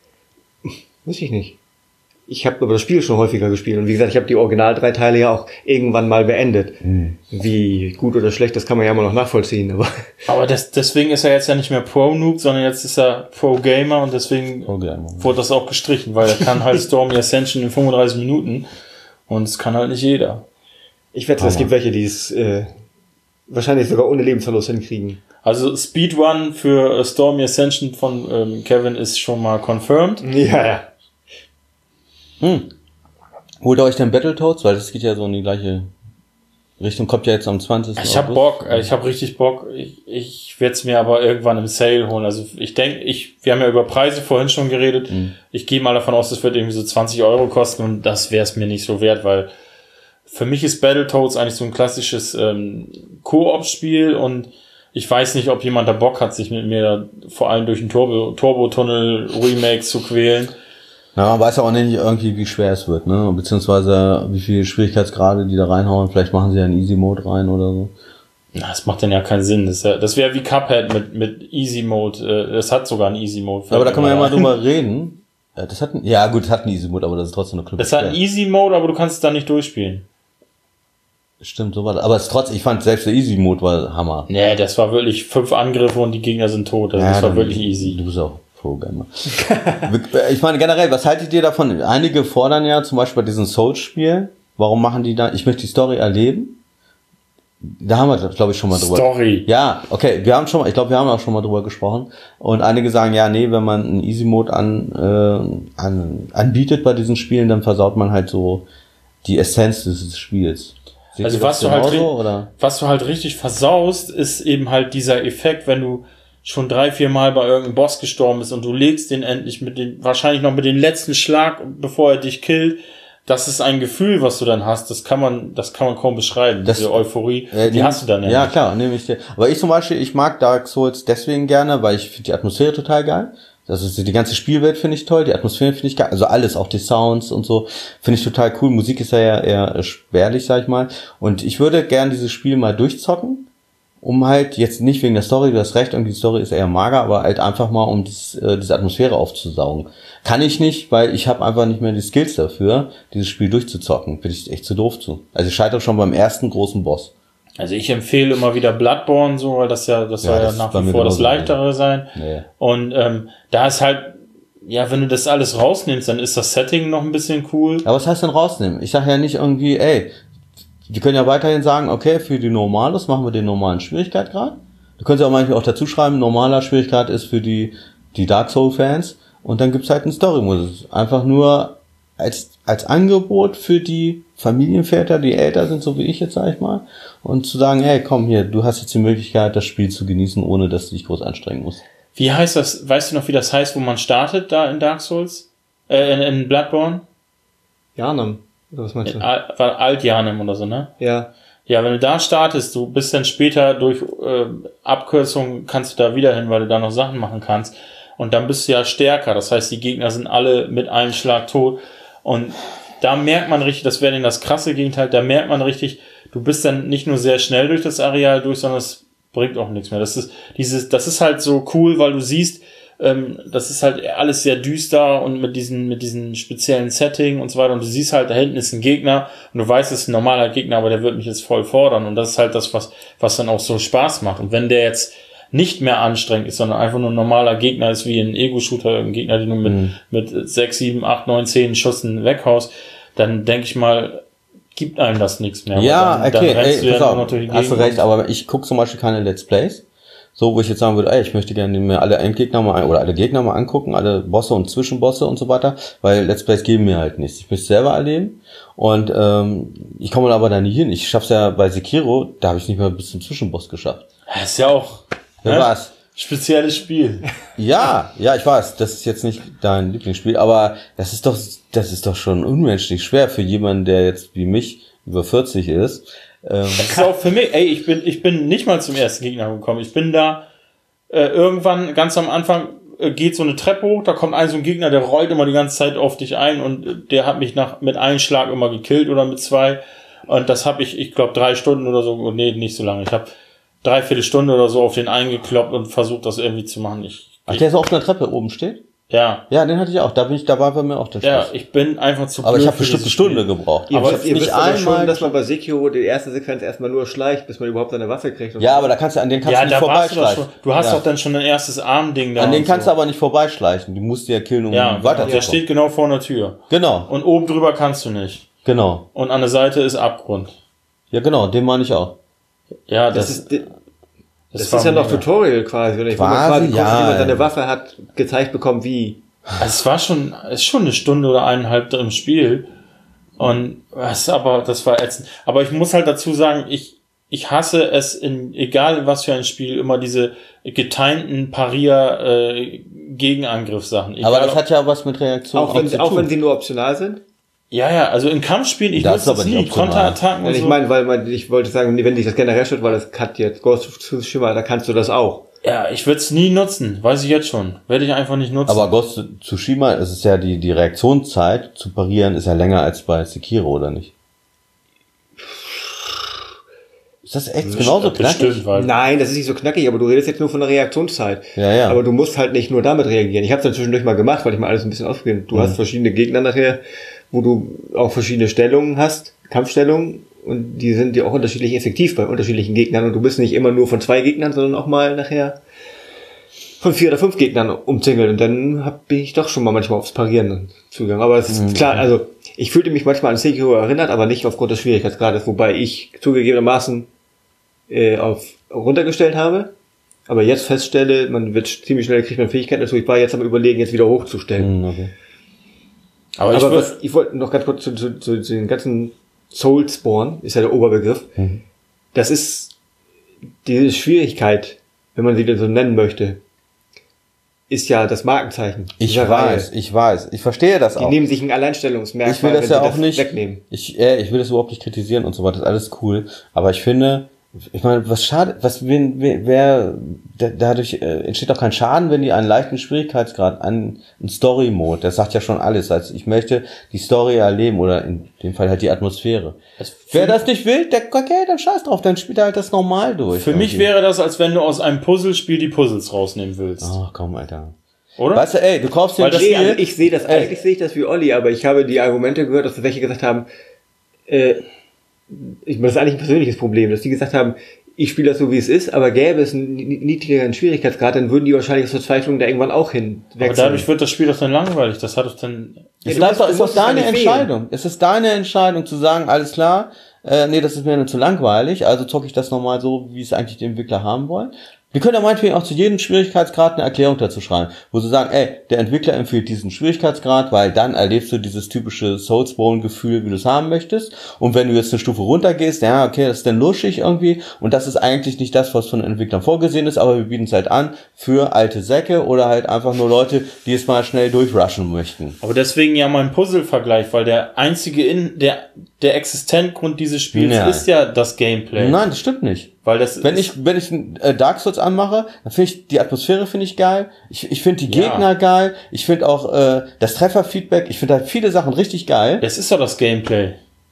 weiß ich nicht. Ich habe aber das Spiel schon häufiger gespielt und wie gesagt, ich habe die Original drei Teile ja auch irgendwann mal beendet. Hm. Wie gut oder schlecht, das kann man ja immer noch nachvollziehen. Aber aber das, deswegen ist er jetzt ja nicht mehr Pro-Noob, sondern jetzt ist er Pro-Gamer und deswegen Pro-Gamer. Wurde das auch gestrichen, weil er kann halt Stormy Ascension in fünfunddreißig Minuten und es kann halt nicht jeder. Ich wette, es gibt welche, die es äh, wahrscheinlich sogar ohne Lebensverlust hinkriegen. Also Speedrun für Stormy Ascension von ähm, Kevin ist schon mal confirmed. Ja, ja. Hm. Holt ihr euch denn Battletoads? Weil das geht ja so in die gleiche Richtung. Kommt ja jetzt am zwanzigsten Ich hab Bock, ich hab richtig Bock. Ich, ich werde es mir aber irgendwann im Sale holen. Also ich denke, ich, wir haben ja über Preise vorhin schon geredet. Hm. Ich gehe mal davon aus, das wird irgendwie so zwanzig Euro kosten und das wäre es mir nicht so wert, weil für mich ist Battletoads eigentlich so ein klassisches ähm, Koop-Spiel und ich weiß nicht, ob jemand da Bock hat, sich mit mir vor allem durch den Turbo, Turbo-Tunnel-Remake zu quälen. Na, man weiß ja auch nicht irgendwie, wie schwer es wird, ne? Beziehungsweise wie viele Schwierigkeitsgrade die da reinhauen. Vielleicht machen sie ja einen Easy-Mode rein oder so. Na, das macht dann ja keinen Sinn. Das, ja, das wäre wie Cuphead mit mit Easy-Mode. Das hat sogar einen Easy-Mode. Aber da kann man ja mal drüber reden. Das hat, ja gut, es hat einen Easy-Mode, aber das ist trotzdem eine Club. Das hat einen Easy-Mode, aber du kannst es dann nicht durchspielen. Stimmt, so war das. Aber es ist trotzdem, ich fand selbst der Easy-Mode war Hammer. Nee, das war wirklich fünf Angriffe und die Gegner sind tot. Also ja, das war wirklich easy. Du bist auch Pro-Gamer. Ich meine generell, was haltet ihr davon? Einige fordern ja zum Beispiel bei diesen Souls-Spielen, warum machen die da, ich möchte die Story erleben. Da haben wir, glaube ich, schon mal drüber. Story. Ja, okay, wir haben schon mal, ich glaube, wir haben auch schon mal drüber gesprochen. Und einige sagen, ja, nee, wenn man einen Easy-Mode an, äh, an, anbietet bei diesen Spielen, dann versaut man halt so die Essenz des Spiels. Seht also was du, halt, oder? was du halt richtig versaust, ist eben halt dieser Effekt, wenn du schon drei, vier Mal bei irgendeinem Boss gestorben bist und du legst den endlich mit den, wahrscheinlich noch mit dem letzten Schlag, bevor er dich killt. Das ist ein Gefühl, was du dann hast. Das kann man, das kann man kaum beschreiben. Das, diese Euphorie, äh, die hast du dann ja. Ja, klar, nehme ich dir. Aber ich zum Beispiel, ich mag Dark Souls deswegen gerne, weil ich finde die Atmosphäre total geil. Das ist die ganze Spielwelt finde ich toll, die Atmosphäre finde ich geil, also alles, auch die Sounds und so, finde ich total cool. Musik ist ja eher spärlich, sag ich mal. Und ich würde gern dieses Spiel mal durchzocken, um halt jetzt nicht wegen der Story, du hast recht, irgendwie die Story ist eher mager, aber halt einfach mal, um dies, äh, diese Atmosphäre aufzusaugen. Kann ich nicht, weil ich habe einfach nicht mehr die Skills dafür, dieses Spiel durchzuzocken. Bin ich echt zu doof zu. Also ich scheitere schon beim ersten großen Boss. Also ich empfehle immer wieder Bloodborne so, weil das ja, das Ja, soll ja das nach ist bei wie mir vor das genauso. leichtere sein. Nee. Und ähm, da ist halt, ja, wenn du das alles rausnimmst, dann ist das Setting noch ein bisschen cool. Aber was heißt denn rausnehmen? Ich sage ja nicht irgendwie, ey, die können ja weiterhin sagen, okay, für die Normalos machen wir den normalen Schwierigkeitsgrad. Du könntest ja auch manchmal auch dazu schreiben, normaler Schwierigkeit ist für die, die Dark Soul-Fans. Und dann gibt's halt einen Story-Modus. Einfach nur als, als Angebot für die Familienväter, die älter sind, so wie ich jetzt, sag ich mal. Und zu sagen, hey, komm hier, du hast jetzt die Möglichkeit, das Spiel zu genießen, ohne dass du dich groß anstrengen musst. Wie heißt das, weißt du noch, wie das heißt, wo man startet da in Dark Souls? Äh, in, in Bloodborne? Janam. Oder was meinst du? In Al- war Alt-Janem oder so, ne? Ja. Ja, wenn du da startest, du bist dann später durch äh, Abkürzung, kannst du da wieder hin, weil du da noch Sachen machen kannst. Und dann bist du ja stärker. Das heißt, die Gegner sind alle mit einem Schlag tot. Und da merkt man richtig, das wäre denn das krasse Gegenteil, da merkt man richtig, du bist dann nicht nur sehr schnell durch das Areal durch, sondern es bringt auch nichts mehr. Das ist dieses, das ist halt so cool, weil du siehst, ähm, das ist halt alles sehr düster und mit diesen, mit diesen speziellen Setting und so weiter. Und du siehst halt, da hinten ist ein Gegner und du weißt, es ist ein normaler Gegner, aber der wird mich jetzt voll fordern. Und das ist halt das, was, was dann auch so Spaß macht. Und wenn der jetzt nicht mehr anstrengend ist, sondern einfach nur ein normaler Gegner ist, wie ein Ego-Shooter, ein Gegner, den du mit, mhm. mit sechs, sieben, acht, neun, zehn Schüssen weghaust, dann denke ich mal, gibt einem das nichts mehr. Ja, dann, okay, dann rennst ey, du pass ja auf, nur durch die hast du Gegend recht, aber ich gucke zum Beispiel keine Let's Plays, so, wo ich jetzt sagen würde, ey, ich möchte gerne mir alle Endgegner mal, oder alle Gegner mal angucken, alle Bosse und Zwischenbosse und so weiter, weil Let's Plays geben mir halt nichts. Ich möchte es selber erleben und ähm, ich komme aber da nie hin. Ich schaff's ja bei Sekiro, da habe ich nicht mal bis zum Zwischenboss geschafft. Das ist ja auch Ja, ne? was? Spezielles Spiel. Ja, ja, ich weiß, das ist jetzt nicht dein Lieblingsspiel, aber das ist doch, das ist doch schon unmenschlich schwer für jemanden, der jetzt wie mich über vierzig ist. Ähm, Das ist auch für mich, ey, ich bin, ich bin nicht mal zum ersten Gegner gekommen. Ich bin da äh, irgendwann ganz am Anfang äh, geht so eine Treppe hoch, da kommt ein so ein Gegner, der rollt immer die ganze Zeit auf dich ein und äh, der hat mich nach mit einem Schlag immer gekillt oder mit zwei. Und das habe ich, ich glaube, drei Stunden oder so, nee, nicht so lange. Ich habe dreiviertel Stunde oder so auf den eingekloppt und versucht, das irgendwie zu machen. Ich, Ach, ich der so auf einer Treppe oben steht? ja. Ja, den hatte ich auch. Da bin ich, da war bei mir auch der Ja, Spaß. ich bin einfach zu Aber blöd ich habe für bestimmt eine dieses Stunde Spiel. gebraucht. Ihr, Aber wisst, ich ihr hab wisst aber schon, einmal- dass man bei Sekiro die erste Sequenz erstmal nur schleicht, bis man überhaupt seine Waffe kriegt. Und Ja, aber da kannst du an den kannst Ja, du nicht da warst du doch vorbeischleichen. schon. Du hast ja. doch dann schon ein erstes Armding da. An den und kannst so. du aber nicht vorbeischleichen. Du musst ja killen, um Ja, weiterzukommen. der steht genau vor der Tür. Genau, Und oben drüber kannst du nicht. genau. Und an der Seite ist Abgrund. Ja, genau, den meine ich auch. Ja, das, das, ist, das, das ist ja noch mega. Tutorial quasi. Oder ich Quasi, quasi guckt, ja. wie man seine Waffe hat gezeigt bekommen, wie. Also es war schon, es ist schon eine Stunde oder eineinhalb im Spiel. Und was, aber das war ätzend. Aber ich muss halt dazu sagen, ich, ich hasse es in, egal in was für ein Spiel, immer diese getimten Parier, äh, Gegenangriffssachen. Egal, Aber das hat ja was mit Reaktion Auch wenn, zu auch tun. wenn sie nur optional sind. ja, ja, also in Kampfspielen, ich Das ist nutze aber es nicht nie. optional. Konterattacken und Also ich so. meine, weil man, ich wollte sagen, wenn dich das generell stört, weil das hat jetzt Ghost of Tsushima, da kannst du das auch. Ja, ich würde es nie nutzen, weiß ich jetzt schon. Werde ich einfach nicht nutzen. Aber Ghost of Tsushima, es ist ja die, die Reaktionszeit zu parieren, ist ja länger als bei Sekiro, oder nicht? Ist das echt genauso knackig? Bestimmt, weil Nein, das ist nicht so knackig, aber du redest jetzt nur von der Reaktionszeit. Ja, ja. Aber du musst halt nicht nur damit reagieren. Ich habe es dann zwischendurch mal gemacht, weil ich mal alles ein bisschen ausprobiert. Du Mhm. hast verschiedene Gegner nachher, wo du auch verschiedene Stellungen hast, Kampfstellungen, und die sind dir auch unterschiedlich effektiv bei unterschiedlichen Gegnern. Und du bist nicht immer nur von zwei Gegnern, sondern auch mal nachher von vier oder fünf Gegnern umzingelt. Und dann hab ich doch schon mal manchmal aufs Parieren zugegangen. Aber es ist Mhm. klar, also ich fühlte mich manchmal an Sekiro erinnert, aber nicht aufgrund des Schwierigkeitsgrades, wobei ich zugegebenermaßen äh, auf runtergestellt habe. Aber jetzt feststelle, man wird ziemlich schnell, kriegt man Fähigkeiten dazu. Ich war jetzt am Überlegen, jetzt wieder hochzustellen. Hm, okay. aber ich Aber würd, was, ich wollte noch ganz kurz zu, zu, zu, zu den ganzen Soulspawn, ist ja der Oberbegriff. Mhm. Das ist diese Schwierigkeit, wenn man sie denn so nennen möchte, ist ja das Markenzeichen. Ich dieser weiß, Reihe. ich weiß. Ich verstehe das Die auch. nehmen sich ein Alleinstellungsmerkmal, Ich will das wenn ja sie auch nicht wegnehmen. Ich, äh, ich will das überhaupt nicht kritisieren und so weiter. Das ist alles cool. Aber ich finde, ich meine, was schade, was wen, wer, wer da- dadurch äh, entsteht auch kein Schaden, wenn die einen leichten Schwierigkeitsgrad an einen Story-Mode, das sagt ja schon alles. Also ich möchte die Story erleben oder in dem Fall halt die Atmosphäre. es- Wer das nicht will, der, okay, dann scheiß drauf, dann spielt er halt das normal durch. für mich irgendwie. wäre das, als wenn du aus einem Puzzlespiel die Puzzles rausnehmen willst. Ach komm, Alter. Oder? Weißt du, ey, du kaufst dir Weil ein das Nee, Spiel. also ich sehe das, Ey. eigentlich sehe ich das wie Olli, aber ich habe die Argumente gehört, dass welche gesagt haben, äh, ich meine, das ist eigentlich ein persönliches Problem, dass die gesagt haben, ich spiele das so, wie es ist, aber gäbe es einen niedrigeren Schwierigkeitsgrad, dann würden die wahrscheinlich aus Verzweiflung da irgendwann auch hin wechseln. Aber dadurch wird das Spiel doch dann langweilig. Das hat doch dann... Es bleibt doch, ist doch deine Entscheidung. Es ist deine Entscheidung zu sagen, alles klar, äh, nee, das ist mir dann zu langweilig, also zocke ich das nochmal so, wie es eigentlich die Entwickler haben wollen. Wir können ja meinetwegen auch zu jedem Schwierigkeitsgrad eine Erklärung dazu schreiben, wo sie sagen, ey, der Entwickler empfiehlt diesen Schwierigkeitsgrad, weil dann erlebst du dieses typische Soulsborne-Gefühl, wie du es haben möchtest. Und wenn du jetzt eine Stufe runtergehst, ja, okay, das ist dann luschig irgendwie. Und das ist eigentlich nicht das, was von den Entwicklern vorgesehen ist, aber wir bieten es halt an für alte Säcke oder halt einfach nur Leute, die es mal schnell durchrushen möchten. Aber deswegen ja mein Puzzle-Vergleich, weil der einzige, in der der Existenzgrund dieses Spiels Nein. ist ja das Gameplay. Nein, das stimmt nicht. Weil das wenn ich wenn ich äh, Dark Souls anmache, dann finde ich die Atmosphäre finde ich geil. Ich ich finde die Ja. Gegner geil. Ich finde auch äh, das Trefferfeedback. Ich finde halt viele Sachen richtig geil. Das ist doch das Gameplay.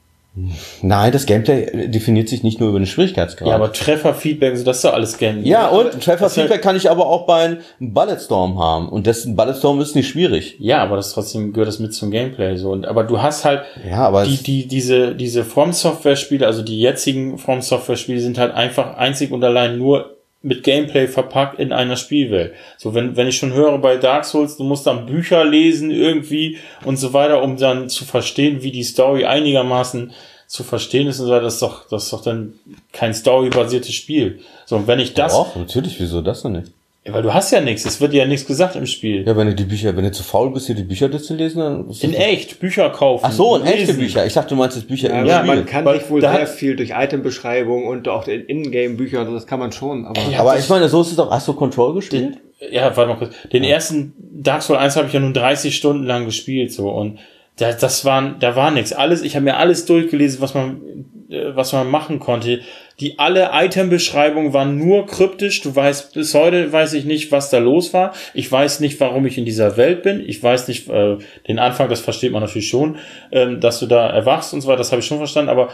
Nein, das Gameplay definiert sich nicht nur über den Schwierigkeitsgrad. Ja, aber Trefferfeedback, also das ist doch alles Gameplay. ja, und Trefferfeedback halt, kann ich aber auch bei einem Bulletstorm haben. Und das Bulletstorm ist nicht schwierig. ja, aber das trotzdem gehört das mit zum Gameplay so. Und aber du hast halt Ja, aber die es- die diese diese From Software Spiele, also die jetzigen From Software Spiele sind halt einfach einzig und allein nur mit Gameplay verpackt in einer Spielwelt. So, wenn wenn ich schon höre bei Dark Souls, du musst dann Bücher lesen irgendwie und so weiter, um dann zu verstehen, wie die Story einigermaßen zu verstehen ist und so weiter, das ist doch das ist doch dann kein storybasiertes Spiel. So, und wenn ich das, Doch, natürlich, wieso das denn nicht? ja, weil du hast ja nichts, es wird dir ja nichts gesagt im Spiel. Ja, wenn du die Bücher, wenn du zu faul bist, dir die Bücher durchzulesen, dann ist das In echt, Bücher kaufen. Ach so, in echte lesen. Bücher. Ich dachte, du meinst jetzt Bücher Ja, im Ja, Spiel. man kann weil sich wohl da sehr hat- viel durch Itembeschreibung und auch in Ingame-Bücher und so, das kann man schon, aber Ja, aber das- ich meine, so ist es doch. Hast du Control gespielt? Ja, warte mal kurz. Den ersten Dark Souls eins habe ich ja nun dreißig Stunden lang gespielt, so, und da, das waren, da war nichts. Alles, ich habe mir alles durchgelesen, was man, äh, was man machen konnte. Die alle Item-Beschreibungen waren nur kryptisch. Du weißt, bis heute weiß ich nicht, was da los war. Ich weiß nicht, warum ich in dieser Welt bin. Ich weiß nicht, äh, den Anfang, das versteht man natürlich schon, ähm, dass du da erwachst und so weiter, das habe ich schon verstanden, aber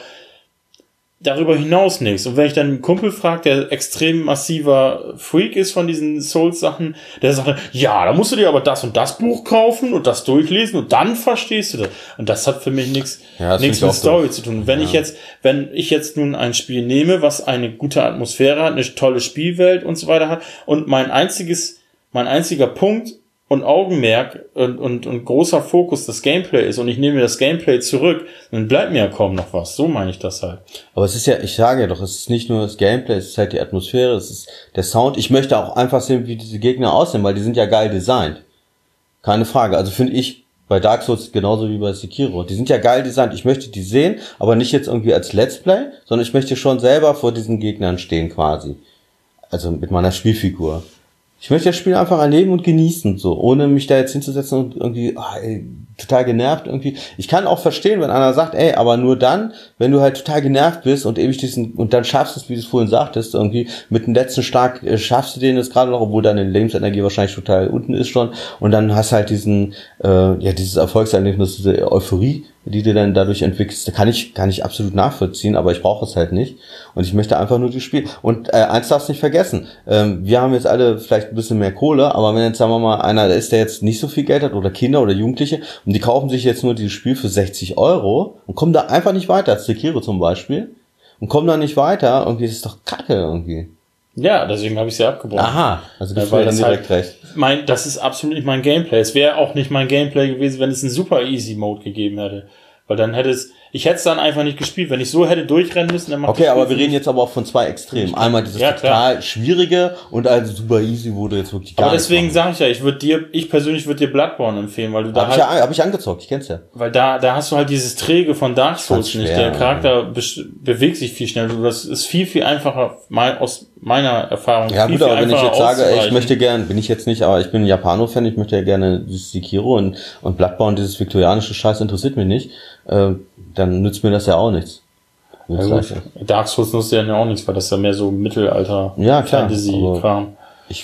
darüber hinaus nichts. Und wenn ich dann einen Kumpel frage, der extrem massiver Freak ist von diesen Souls-Sachen, der sagt dann, ja, da musst du dir aber das und das Buch kaufen und das durchlesen und dann verstehst du das. Und das hat für mich nichts, Ja, das nichts find mit ich auch Story doof. zu tun. Und wenn Ja. ich jetzt, wenn ich jetzt nun ein Spiel nehme, was eine gute Atmosphäre hat, eine tolle Spielwelt und so weiter hat und mein einziges, mein einziger Punkt und Augenmerk und, und, und großer Fokus das Gameplay ist und ich nehme mir das Gameplay zurück, dann bleibt mir ja kaum noch was. So meine ich das halt. Aber es ist ja, ich sage ja doch, es ist nicht nur das Gameplay, es ist halt die Atmosphäre, es ist der Sound. Ich möchte auch einfach sehen, wie diese Gegner aussehen, weil die sind ja geil designt. Keine Frage. Also finde ich bei Dark Souls genauso wie bei Sekiro. Die sind ja geil designt. Ich möchte die sehen, aber nicht jetzt irgendwie als Let's Play, sondern ich möchte schon selber vor diesen Gegnern stehen quasi. Also mit meiner Spielfigur. Ich möchte das Spiel einfach erleben und genießen, so, ohne mich da jetzt hinzusetzen und irgendwie ah, ey, total genervt irgendwie. Ich kann auch verstehen, wenn einer sagt, ey, aber nur dann, wenn du halt total genervt bist und ewig diesen, und dann schaffst du es, wie du es vorhin sagtest, irgendwie mit dem letzten Schlag äh, schaffst du den jetzt gerade noch, obwohl deine Lebensenergie wahrscheinlich total unten ist schon, und dann hast halt diesen, äh, ja, dieses Erfolgserlebnis, diese Euphorie, die du dann dadurch entwickelst, da kann ich, kann ich absolut nachvollziehen, aber ich brauche es halt nicht. Und ich möchte einfach nur die Spiel. Und äh, eins darfst du nicht vergessen, ähm, wir haben jetzt alle vielleicht ein bisschen mehr Kohle, aber wenn jetzt, sagen wir mal, einer ist, der jetzt nicht so viel Geld hat, oder Kinder oder Jugendliche, und die kaufen sich jetzt nur dieses Spiel für sechzig Euro und kommen da einfach nicht weiter, als Sekiro zum Beispiel, und kommen da nicht weiter, irgendwie ist es doch Kacke irgendwie. Ja, deswegen habe ich sie abgebrochen. Aha, also Ja, gibst weil du dann es direkt halt, recht. mein, das ist absolut nicht mein Gameplay. Es wäre auch nicht mein Gameplay gewesen, wenn es einen super easy Mode gegeben hätte. Weil dann hätte es, ich hätte es dann einfach nicht gespielt. Wenn ich so hätte durchrennen müssen, dann macht Okay, das aber Spiel wir für reden mich- jetzt aber auch von zwei Extremen. Einmal dieses Ja, klar. total schwierige und also super easy, wo du jetzt wirklich gar Aber nichts deswegen machen. sage ich ja, ich würde dir, ich persönlich würde dir Bloodborne empfehlen, weil du da Hab ich, halt, ja, hab ich angezockt, ich kenn's ja. weil da, da hast du halt dieses Träge von Dark Souls schwer, nicht. Der Charakter be- bewegt sich viel schneller. Du, das ist viel, viel einfacher, mal aus meiner Erfahrung. Ja viel, gut, viel aber wenn ich einfacher jetzt sage, ey, ich auszuweichen. möchte gern, bin ich jetzt nicht, aber ich bin ein Japano-Fan, ich möchte ja gerne dieses Sekiro und, und Bloodborne, dieses viktorianische Scheiß interessiert mich nicht, äh, dann nützt mir das ja auch nichts. Ja, gut. Dark Souls nutzt ja auch nichts, weil das ist ja mehr so Mittelalter, Ja, klar, Fantasy-Kram. Ich,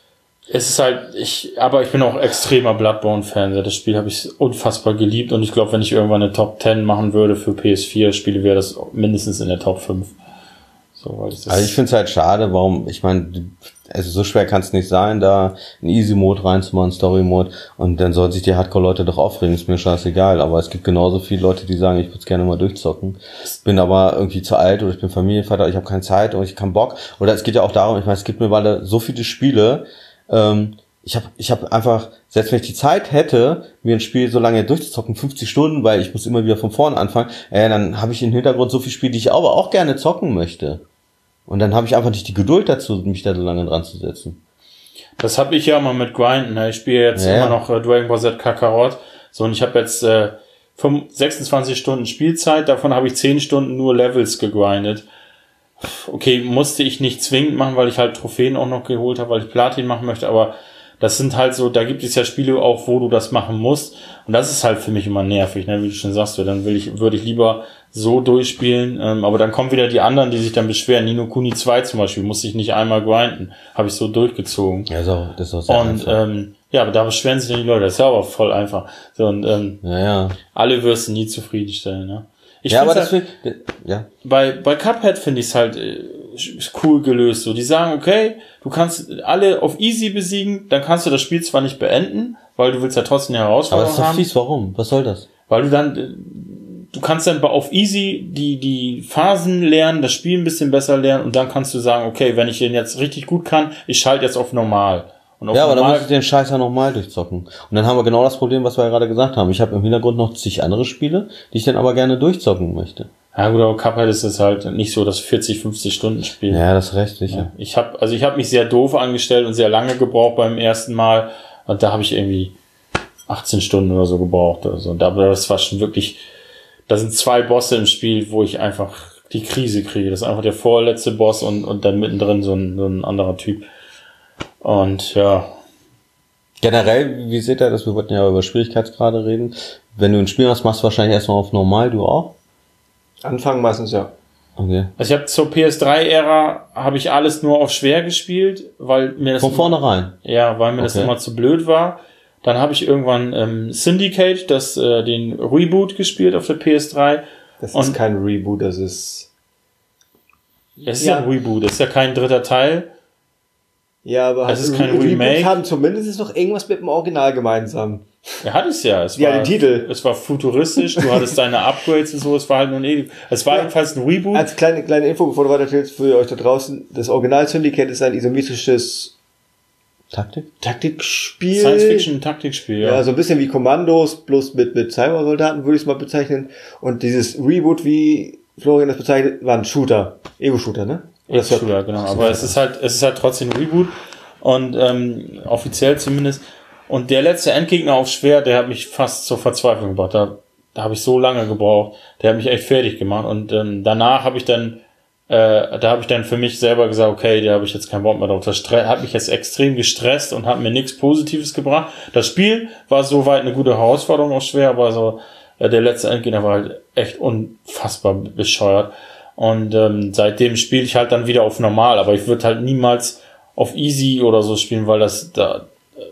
Es ist halt, ich, aber ich bin auch extremer Bloodborne-Fan. Das Spiel habe ich unfassbar geliebt und ich glaube, wenn ich irgendwann eine Top zehn machen würde für P S vier Spiele, wäre das mindestens in der Top fünf. So, weil ich das also ich finde es halt schade, warum, ich meine, also so schwer kann es nicht sein, da einen Easy-Mode reinzumachen, Story-Mode, und dann sollen sich die Hardcore-Leute doch aufregen, ist mir scheißegal, aber es gibt genauso viele Leute, die sagen, ich würde es gerne mal durchzocken, bin aber irgendwie zu alt oder ich bin Familienvater, ich habe keine Zeit und ich kann Bock, oder es geht ja auch darum, ich meine, es gibt mittlerweile so viele Spiele, ähm, ich habe ich hab einfach, selbst wenn ich die Zeit hätte, mir ein Spiel so lange durchzuzocken, fünfzig Stunden, weil ich muss immer wieder von vorne anfangen, äh, dann habe ich im Hintergrund so viele Spiele, die ich aber auch gerne zocken möchte. Und dann habe ich einfach nicht die Geduld dazu, mich da so lange dran zu setzen. Das habe ich ja mal mit Grinden. Ne? Ich spiele jetzt ja, immer noch äh, Dragon Ball Z Kakarot. So, und ich habe jetzt äh, sechsundzwanzig Stunden Spielzeit. Davon habe ich zehn Stunden nur Levels gegrindet. Okay, musste ich nicht zwingend machen, weil ich halt Trophäen auch noch geholt habe, weil ich Platin machen möchte. Aber das sind halt so, da gibt es ja Spiele auch, wo du das machen musst. Und das ist halt für mich immer nervig, ne? Wie du schon sagst. Dann will ich, würde ich lieber so durchspielen. Ähm, aber dann kommen wieder die anderen, die sich dann beschweren. Ni no Kuni zwei zum Beispiel, musste ich nicht einmal grinden. Habe ich so durchgezogen. Ja, so, das ist auch sehr Und einfach. ähm, ja, aber da beschweren sich dann die Leute. Das ist ja aber voll einfach. So, und ähm, ja, ja. alle wirst du nie zufriedenstellen. Ne? Ich ja, aber das halt, will, ja. Bei, bei Cuphead finde ich es halt äh, cool gelöst. So, die sagen, okay, du kannst alle auf easy besiegen, dann kannst du das Spiel zwar nicht beenden, weil du willst ja trotzdem eine Herausforderung haben. Aber das ist doch fies, warum? Was soll das? Weil du dann, äh, du kannst dann auf easy die, die Phasen lernen, das Spiel ein bisschen besser lernen und dann kannst du sagen, okay, wenn ich den jetzt richtig gut kann, ich schalte jetzt auf normal. Und auf ja, aber normal, dann musst du den Scheiß ja nochmal durchzocken. Und dann haben wir genau das Problem, was wir ja gerade gesagt haben. Ich habe im Hintergrund noch zig andere Spiele, die ich dann aber gerne durchzocken möchte. Ja gut, aber Cuphead ist es halt nicht so das vierzig, fünfzig Stunden Spiel. Ja, das ist recht, sicher. Ja, ich habe also ich habe mich sehr doof angestellt und sehr lange gebraucht beim ersten Mal und da habe ich irgendwie achtzehn Stunden oder so gebraucht oder so. Und aber das war schon wirklich, da sind zwei Bosse im Spiel, wo ich einfach die Krise kriege. Das ist einfach der vorletzte Boss und und dann mittendrin so ein, so ein anderer Typ. Und ja. Generell, wie seht ihr das? Wir wollten ja über Schwierigkeitsgrade reden. Wenn du ein Spiel hast, machst du wahrscheinlich erstmal auf normal, du auch? Anfangen meistens, ja. Okay. Also ich habe zur P S drei Ära habe ich alles nur auf schwer gespielt, weil mir das von vornherein. Ja, weil mir okay. das immer zu blöd war. Dann habe ich irgendwann ähm, Syndicate, das äh, den Reboot gespielt auf der P S drei. Das und ist kein Reboot, das ist es ist ja ein Reboot, das ist ja kein dritter Teil. Ja, aber es ist kein Reboots Remake. haben zumindest noch irgendwas mit dem Original gemeinsam. Er hat es ja. Es Ja, war, den Titel. Es war futuristisch, du hattest deine Upgrades und so, es war halt nur ein Ewig. Es war Ja. jedenfalls ein Reboot. Als kleine, kleine Info, bevor du weiterstellst, für euch da draußen, das Original Syndicate ist ein isometrisches Taktik? Taktikspiel. Science-Fiction-Taktikspiel, ja. Ja, so ein bisschen wie Kommandos, bloß mit, mit Cybersoldaten, würde ich es mal bezeichnen. Und dieses Reboot, wie Florian das bezeichnet, war ein Shooter. Ego-Shooter, ne? Das ist Shooter, genau. Aber es ist halt, es ist halt trotzdem ein Reboot. Und ähm, offiziell zumindest. Und der letzte Endgegner auf schwer, der hat mich fast zur Verzweiflung gebracht. Da, da habe ich so lange gebraucht. Der hat mich echt fertig gemacht. Und ähm, danach habe ich dann, äh, da habe ich dann für mich selber gesagt, okay, da habe ich jetzt keinen Bock mehr drauf. Das Stre- hat mich jetzt extrem gestresst und hat mir nichts Positives gebracht. Das Spiel war soweit eine gute Herausforderung auf schwer, aber so äh, der letzte Endgegner war halt echt unfassbar bescheuert. Und ähm, seitdem spiele ich halt dann wieder auf normal. Aber ich würde halt niemals auf easy oder so spielen, weil das da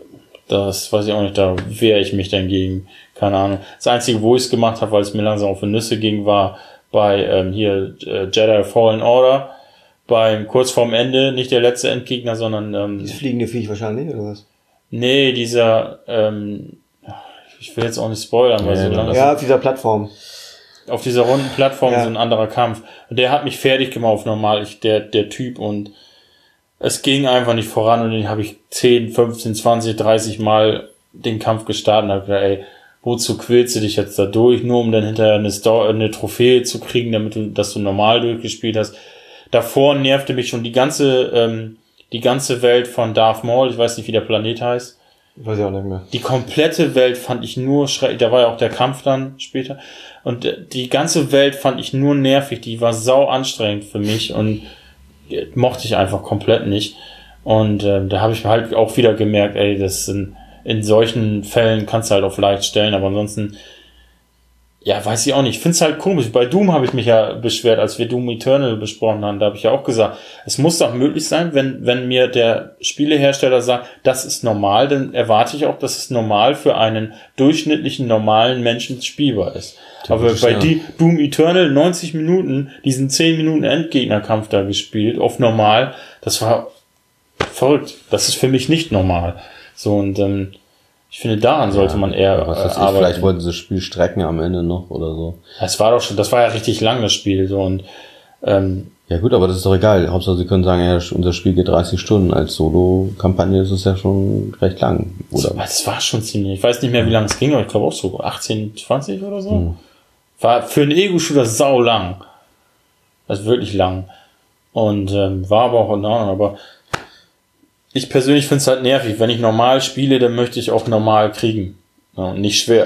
das weiß ich auch nicht, da wehre ich mich dann gegen, keine Ahnung. Das Einzige, wo ich es gemacht habe, weil es mir langsam auf die Nüsse ging, war bei ähm, hier äh, Jedi Fallen Order, beim kurz vorm Ende, nicht der letzte Endgegner, sondern ähm, Dieses fliegende Viech wahrscheinlich, oder was? nee, dieser ähm, ich will jetzt auch nicht spoilern, weil Ja, so lange Ja, auf dieser Plattform. auf dieser runden Plattform Ja. so ein anderer Kampf. Und der hat mich fertig gemacht auf normal, ich, der der Typ, und es ging einfach nicht voran und den habe ich zehn, fünfzehn, zwanzig, dreißig Mal den Kampf gestartet und habe gedacht, ey, wozu quälst du dich jetzt da durch, nur um dann hinterher eine, Sto- eine Trophäe zu kriegen, damit du, dass du normal durchgespielt hast. Davor nervte mich schon die ganze, ähm, die ganze Welt von Darth Maul, ich weiß nicht, wie der Planet heißt. Weiß ich auch nicht mehr. Die komplette Welt fand ich nur schrecklich, da war ja auch der Kampf dann später. Und äh, die ganze Welt fand ich nur nervig, die war sau anstrengend für mich und mochte ich einfach komplett nicht. Und ähm, da habe ich halt auch wieder gemerkt, ey, das in, in solchen Fällen kannst du halt auf leicht stellen, aber ansonsten Ja, weiß ich auch nicht. Ich find's halt komisch. Bei Doom habe ich mich ja beschwert, als wir Doom Eternal besprochen haben. Da habe ich ja auch gesagt, es muss doch möglich sein, wenn wenn mir der Spielehersteller sagt, das ist normal, dann erwarte ich auch, dass es normal für einen durchschnittlichen, normalen Menschen spielbar ist. Aber bei ja. die Doom Eternal neunzig Minuten, diesen zehn Minuten Endgegnerkampf da gespielt, auf normal, das war verrückt. Das ist für mich nicht normal. So, und ähm, ich finde, daran sollte ja, man eher was weiß äh, arbeiten. Ich, vielleicht wollten sie das Spiel strecken am Ende noch oder so. Das war doch schon, das war ja richtig lang, das Spiel, so, und, ähm, ja gut, aber das ist doch egal. Hauptsache, sie können sagen, ja, unser Spiel geht dreißig Stunden. Als Solo-Kampagne ist es ja schon recht lang, oder? Das, das war schon ziemlich, ich weiß nicht mehr, wie lange es ging, aber ich glaube auch so achtzehn, zwanzig oder so. Hm. War für einen Ego-Shooter sau lang. Das ist wirklich lang. Und, ähm, war aber auch in Ordnung, aber ich persönlich finde es halt nervig. Wenn ich normal spiele, dann möchte ich auch normal kriegen. Ja, und nicht schwer.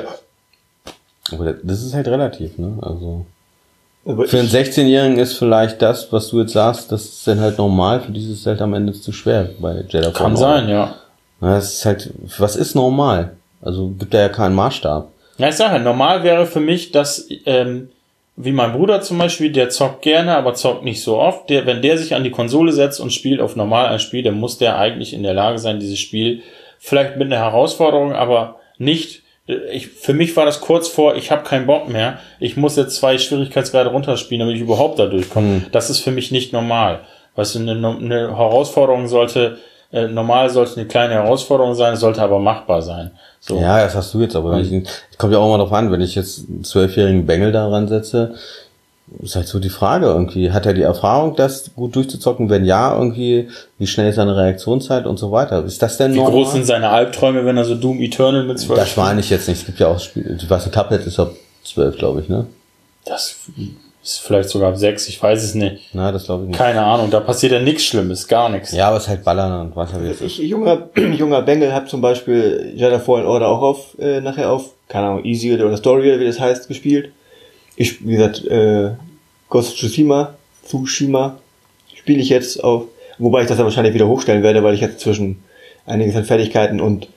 Aber das ist halt relativ, ne? Also aber für einen sechzehnjährigen ist vielleicht das, was du jetzt sagst, das ist dann halt normal. Für dieses ist halt am Ende zu schwer bei Jedi. Kann sein, ja. Das ist halt, was ist normal? Also gibt da ja keinen Maßstab. Ja, ich sage, normal wäre für mich, dass ähm, wie mein Bruder zum Beispiel, der zockt gerne, aber zockt nicht so oft. Der, wenn der sich an die Konsole setzt und spielt auf normal ein Spiel, dann muss der eigentlich in der Lage sein, dieses Spiel vielleicht mit einer Herausforderung, aber nicht. Ich, für mich war das kurz vor, ich habe keinen Bock mehr. Ich muss jetzt zwei Schwierigkeitsgrade runterspielen, damit ich überhaupt da durchkomme. Mhm. Das ist für mich nicht normal. Weißt du, eine, eine Herausforderung sollte, äh, normal sollte eine kleine Herausforderung sein, sollte aber machbar sein. So. Ja, das hast du jetzt, aber ich, ich kommt ja auch mal drauf an, wenn ich jetzt einen zwölfjährigen Bengel da ransetze, ist halt so die Frage irgendwie, hat er die Erfahrung, das gut durchzuzocken? Wenn ja, irgendwie, wie schnell ist seine Reaktionszeit und so weiter? Ist das denn Wie normal? groß sind seine Albträume, wenn er so Doom Eternal mit zwölf? Das meine ich jetzt nicht. Es gibt ja auch Spiele, was ein Cuphead ist ab zwölf, glaube ich, ne? Das ist vielleicht sogar ab sechs, ich weiß es nicht. Na, das glaube ich nicht. Keine Ahnung, da passiert ja nichts Schlimmes, gar nichts. Ja, aber es ist halt Ballern und was habe ich Ich, junger, junger Bengel, hab zum Beispiel Jedi Fallen Order auch auf, äh, nachher auf, keine Ahnung, Easy oder Story, wie das heißt, gespielt. Ich, wie gesagt, äh, Ghost of Tsushima, Tsushima, spiele ich jetzt auf, wobei ich das dann wahrscheinlich wieder hochstellen werde, weil ich jetzt zwischen einiges an Fertigkeiten und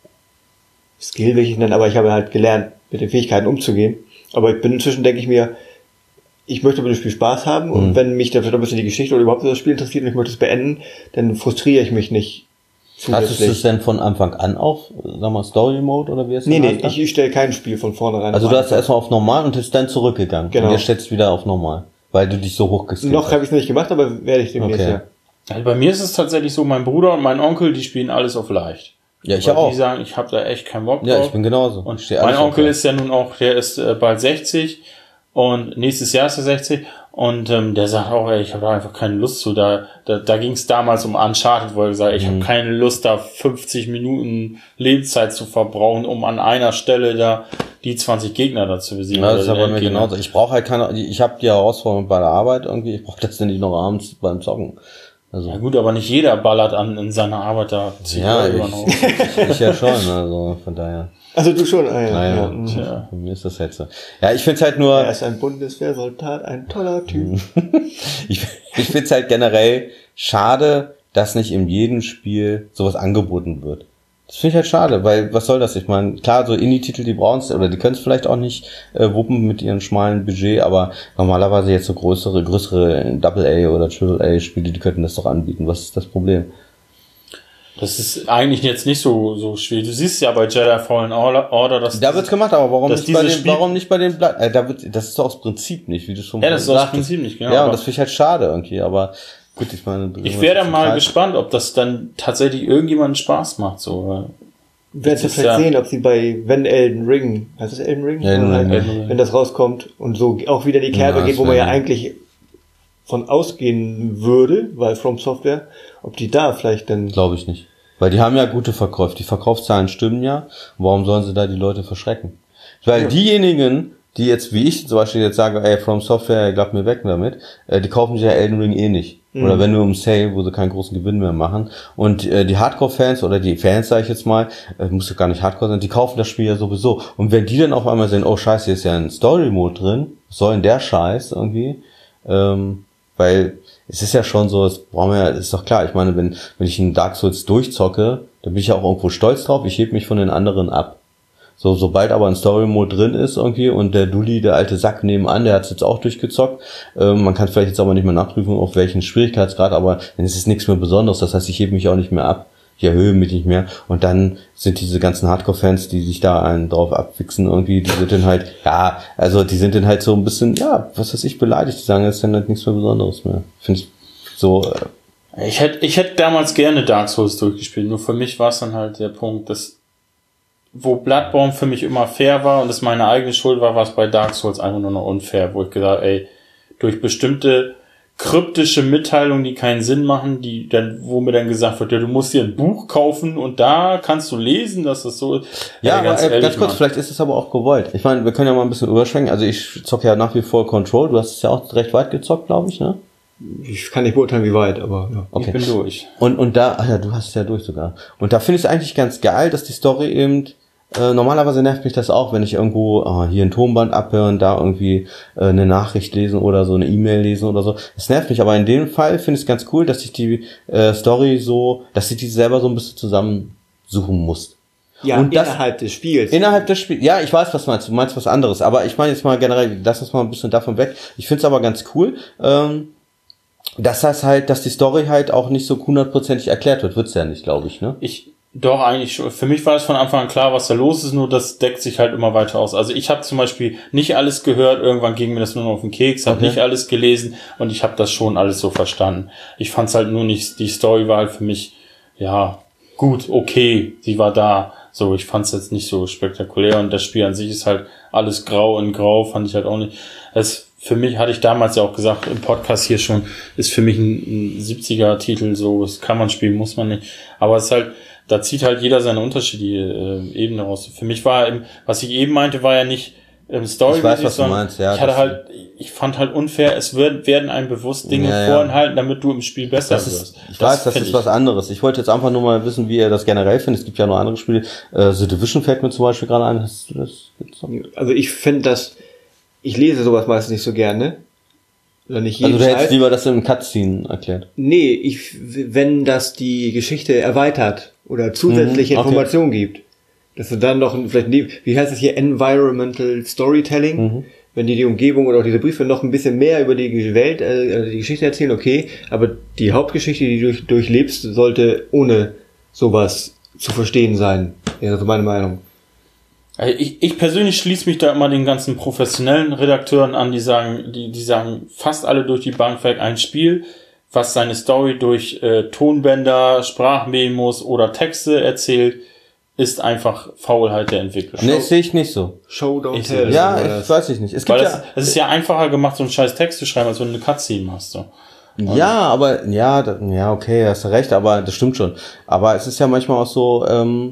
Skill will ich ihn nennen, aber ich habe halt gelernt, mit den Fähigkeiten umzugehen. Aber ich bin inzwischen, denke ich mir, ich möchte mit dem Spiel Spaß haben und mhm. wenn mich da vielleicht ein bisschen die Geschichte oder überhaupt das Spiel interessiert und ich möchte es beenden, dann frustriere ich mich nicht zusätzlich. Hattest du es denn von Anfang an auf, sag mal, Story Mode oder wie es Nee, nee, ich, ich stelle kein Spiel von vornherein. Also du hast erstmal auf normal und bist dann zurückgegangen. Genau. Und jetzt stellst du wieder auf normal, weil du dich so hochgeskillt hast. Noch habe ich es nicht gemacht, aber werde ich demnächst, okay. ja. Also bei mir ist es tatsächlich so, mein Bruder und mein Onkel, die spielen alles auf leicht. Ja, ich Weil auch. Die sagen, ich habe da echt keinen Bock drauf. Ja, ich bin genauso. Und mein Onkel ist ja nun auch, der ist äh, bald sechzig und nächstes Jahr ist er sechzig und ähm, der sagt auch, ey, ich habe da einfach keine Lust zu. Da da, da ging es damals um Uncharted, wo er gesagt hat, ich mhm. habe keine Lust, da fünfzig Minuten Lebenszeit zu verbrauchen, um an einer Stelle da die zwanzig Gegner da zu besiegen. Ja, das ist aber mir genauso. Ich brauche halt keine, ich habe die Herausforderung bei der Arbeit irgendwie, ich brauche das denn nicht noch abends beim Zocken. Also. Ja gut, aber nicht jeder ballert an in seiner Arbeit da. Ja, ich, ich, ich ja schon, also von daher. Also du schon, ah, ja. Naja, ja. ja. Für mich ist das halt so. Ja, ich find's halt nur... Er ist ein Bundeswehrsoldat, ein toller Typ. ich ich find's halt generell schade, dass nicht in jedem Spiel sowas angeboten wird. Das finde ich halt schade, weil was soll das? Ich meine, klar, so Indie-Titel, die brauchen's, oder die können es vielleicht auch nicht äh, wuppen mit ihrem schmalen Budget, aber normalerweise jetzt so größere, größere Double-A oder Triple-A-Spiele, die könnten das doch anbieten. Was ist das Problem? Das ist eigentlich jetzt nicht so so schwierig. Du siehst ja bei Jedi Fallen Order, dass da wird's gemacht, aber warum nicht bei den, Spiel warum nicht bei den Bla- äh, da wird, das ist doch aus Prinzip nicht, wie du schon ja, das ist aus Prinzip nicht, genau. Ja, und das finde ich halt schade irgendwie, aber gut, ich meine, ich wäre dann mal gespannt, ob das dann tatsächlich irgendjemandem Spaß macht, so. Wir werden vielleicht ja sehen, ob sie bei, wenn Elden Ring, heißt das Elden Ring? Elden Ring, Elden Ring. Wenn das rauskommt und so auch wieder die Kerbe ja, geht, wo man ja eigentlich von ausgehen würde, weil From Software, ob die da vielleicht dann... Glaube ich nicht. Weil die haben ja gute Verkäufe. Die Verkaufszahlen stimmen ja. Warum sollen sie da die Leute verschrecken? Weil ja. diejenigen, die jetzt, wie ich zum Beispiel jetzt sage, ey, From Software, glaubt mir weg damit, äh, die kaufen sich ja Elden Ring eh nicht. Mhm. Oder wenn nur im Sale, wo sie keinen großen Gewinn mehr machen. Und äh, die Hardcore-Fans oder die Fans, sage ich jetzt mal, äh, muss ja gar nicht Hardcore sein, die kaufen das Spiel ja sowieso. Und wenn die dann auf einmal sehen, oh scheiße, hier ist ja ein Story-Mode drin, was soll denn der Scheiß irgendwie? Ähm, weil es ist ja schon so, das brauchen wir ja, ist doch klar, ich meine, wenn wenn ich einen Dark Souls durchzocke, dann bin ich ja auch irgendwo stolz drauf, ich heb mich von den anderen ab. So, sobald aber ein Story-Mode drin ist irgendwie und der Dulli, der alte Sack nebenan, der hat es jetzt auch durchgezockt. Ähm, man kann vielleicht jetzt aber nicht mehr nachprüfen, auf welchen Schwierigkeitsgrad, aber dann ist es nichts mehr Besonderes. Das heißt, ich hebe mich auch nicht mehr ab. Ich erhöhe mich nicht mehr. Und dann sind diese ganzen Hardcore-Fans, die sich da einen drauf abwichsen irgendwie, die sind dann halt, ja, also die sind dann halt so ein bisschen, ja, was weiß ich, beleidigt. Die sagen, es ist dann halt nichts mehr Besonderes mehr. Finde ich so... Äh, Ich hätte ich hätte damals gerne Dark Souls durchgespielt, nur für mich war es dann halt der Punkt, dass wo Bloodborne für mich immer fair war und es meine eigene Schuld war, war es bei Dark Souls einfach nur noch unfair, wo ich gesagt, ey, durch bestimmte kryptische Mitteilungen, die keinen Sinn machen, die dann, wo mir dann gesagt wird, ja, du musst dir ein Buch kaufen und da kannst du lesen, dass das so ist. Ja, ja, aber ganz, ehrlich, ganz kurz, Mann. Vielleicht ist es aber auch gewollt. Ich meine, wir können ja mal ein bisschen überschwenken. Also ich zocke ja nach wie vor Control. Du hast es ja auch recht weit gezockt, glaube ich, ne? Ich kann nicht beurteilen, wie weit, aber ja. Okay. Ich bin durch. Und und da, ach ja, du hast es ja durch sogar. Und da finde ich es eigentlich ganz geil, dass die Story eben Äh, normalerweise nervt mich das auch, wenn ich irgendwo oh, hier ein Tonband abhören, da irgendwie äh, eine Nachricht lesen oder so, eine E-Mail lesen oder so. Das nervt mich, aber in dem Fall finde ich es ganz cool, dass ich die äh, Story so, dass ich die selber so ein bisschen zusammensuchen muss. Ja, und das, innerhalb des Spiels. Innerhalb des Spiels. Ja, ich weiß, was du meinst. Du meinst was anderes. Aber ich meine jetzt mal generell, lass uns mal ein bisschen davon weg. Ich finde es aber ganz cool, ähm, dass das halt, dass die Story halt auch nicht so hundertprozentig erklärt wird. Wird's ja nicht, glaube ich, ne? Ich Doch, eigentlich schon. Für mich war es von Anfang an klar, was da los ist, nur das deckt sich halt immer weiter aus. Also ich habe zum Beispiel nicht alles gehört, irgendwann ging mir das nur noch auf den Keks, habe okay. nicht alles gelesen und ich habe das schon alles so verstanden. Ich fand es halt nur nicht, die Story war halt für mich, ja, gut, okay, sie war da. So, ich fand es jetzt nicht so spektakulär und das Spiel an sich ist halt alles grau in grau, fand ich halt auch nicht. Es Für mich, hatte ich damals ja auch gesagt, im Podcast hier schon, ist für mich ein, ein siebziger-Titel, so, das kann man spielen, muss man nicht. Aber es ist halt, da zieht halt jeder seine unterschiedliche äh, Ebene raus. Für mich war, eben, was ich eben meinte, war ja nicht ähm, Story. Ich weiß, was du meinst, ja. Ich hatte halt, ich fand halt unfair, es wird, werden einem bewusst Dinge ja, ja. vorenthalten, damit du im Spiel besser das wirst. Ist, ich das weiß, das ist ich. was anderes. Ich wollte jetzt einfach nur mal wissen, wie ihr das generell findet. Es gibt ja noch andere Spiele. Äh, The Division fällt mir zum Beispiel gerade ein. Hast du das gezockt? Also ich finde das, ich lese sowas meistens nicht so gerne. Oder nicht also du hättest lieber das im Cutscene erklärt? Nee, ich, wenn das die Geschichte erweitert oder zusätzliche mhm, okay. Informationen gibt, dass du dann noch vielleicht, wie heißt das hier, Environmental Storytelling, mhm. wenn die die Umgebung oder auch diese Briefe noch ein bisschen mehr über die Welt, äh, die Geschichte erzählen, okay, aber die Hauptgeschichte, die du durch, durchlebst, sollte ohne sowas zu verstehen sein. Ja, das ist meine Meinung. Ich, ich persönlich schließe mich da immer den ganzen professionellen Redakteuren an, die sagen, die, die sagen fast alle durch die Bank weg, ein Spiel, was seine Story durch äh, Tonbänder, Sprachmemos oder Texte erzählt, ist einfach Faulheit der Entwickler. Nee, sehe ich nicht so. Show don't ich tell. Ja, ich das. weiß ich nicht. Es gibt Weil ja, das, es ist ja einfacher gemacht, so einen scheiß Text zu schreiben, als wenn du eine Cutscene hast. So. Ja, aber, ja, da, ja, okay, hast du recht, aber das stimmt schon. Aber es ist ja manchmal auch so, ähm,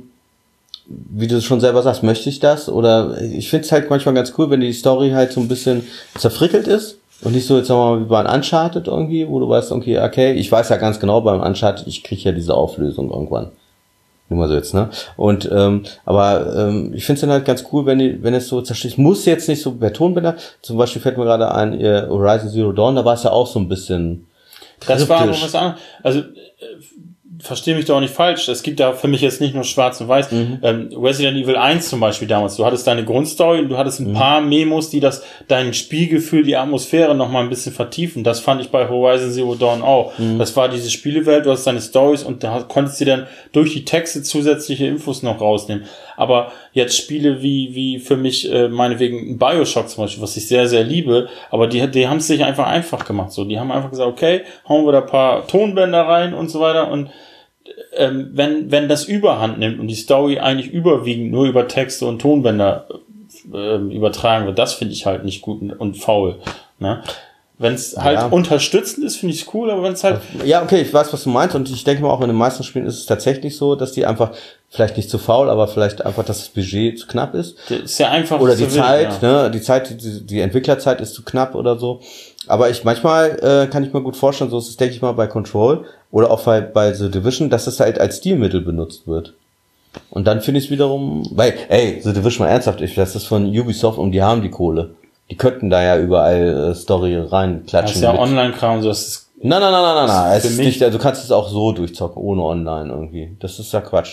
wie du schon selber sagst, möchte ich das? Oder ich finde es halt manchmal ganz cool, wenn die Story halt so ein bisschen zerfrickelt ist und nicht so, jetzt sagen wir mal, wie bei einem Uncharted irgendwie, wo du weißt, okay, okay, ich weiß ja ganz genau beim Uncharted, ich kriege ja diese Auflösung irgendwann. Nur mal so jetzt, ne? Und, ähm, aber ähm, ich finde es dann halt ganz cool, wenn die, wenn es so zersticht. Muss jetzt nicht so per Tonbänder, zum Beispiel fällt mir gerade ein, ihr Horizon Zero Dawn, da war es ja auch so ein bisschen kryptisch. Das war aber was anderes. Also, verstehe mich doch auch nicht falsch. Es gibt ja für mich jetzt nicht nur schwarz und weiß. Mhm. Ähm, Resident Evil eins zum Beispiel damals. Du hattest deine Grundstory und du hattest ein mhm. paar Memos, die das, dein Spielgefühl, die Atmosphäre noch mal ein bisschen vertiefen. Das fand ich bei Horizon Zero Dawn auch. Mhm. Das war diese Spielewelt, du hast deine Stories und da konntest du dann durch die Texte zusätzliche Infos noch rausnehmen. Aber jetzt Spiele wie, wie für mich, äh, meinetwegen Bioshock zum Beispiel, was ich sehr, sehr liebe, aber die, die haben es sich einfach einfach gemacht. So, die haben einfach gesagt, okay, hauen wir da ein paar Tonbänder rein und so weiter und Ähm, wenn wenn das Überhand nimmt und die Story eigentlich überwiegend nur über Texte und Tonbänder äh, übertragen wird, das finde ich halt nicht gut und, und faul. Ne? Wenn es halt ja. unterstützend ist, finde ich es cool, aber wenn es halt... Ja, okay, ich weiß, was du meinst und ich denke mal auch in den meisten Spielen ist es tatsächlich so, dass die einfach, vielleicht nicht zu faul, aber vielleicht einfach, dass das Budget zu knapp ist. Das ist ja einfach... Oder die Zeit, ja. ne, die Zeit, die, die Entwicklerzeit ist zu knapp oder so. Aber ich manchmal äh, kann ich mir gut vorstellen, so ist es, denke ich mal, bei Control oder auch bei, bei The Division, dass es halt als Stilmittel benutzt wird. Und dann finde ich es wiederum, weil, ey, The Division mal ernsthaft, ich, das ist von Ubisoft und die haben die Kohle. Die könnten da ja überall äh, Story reinklatschen. Das ist ja Online-Kram, so das ist... Nein, nein, nein, nein, nein, nein. Es ist nicht, also du kannst es auch so durchzocken, ohne online irgendwie. Das ist ja Quatsch.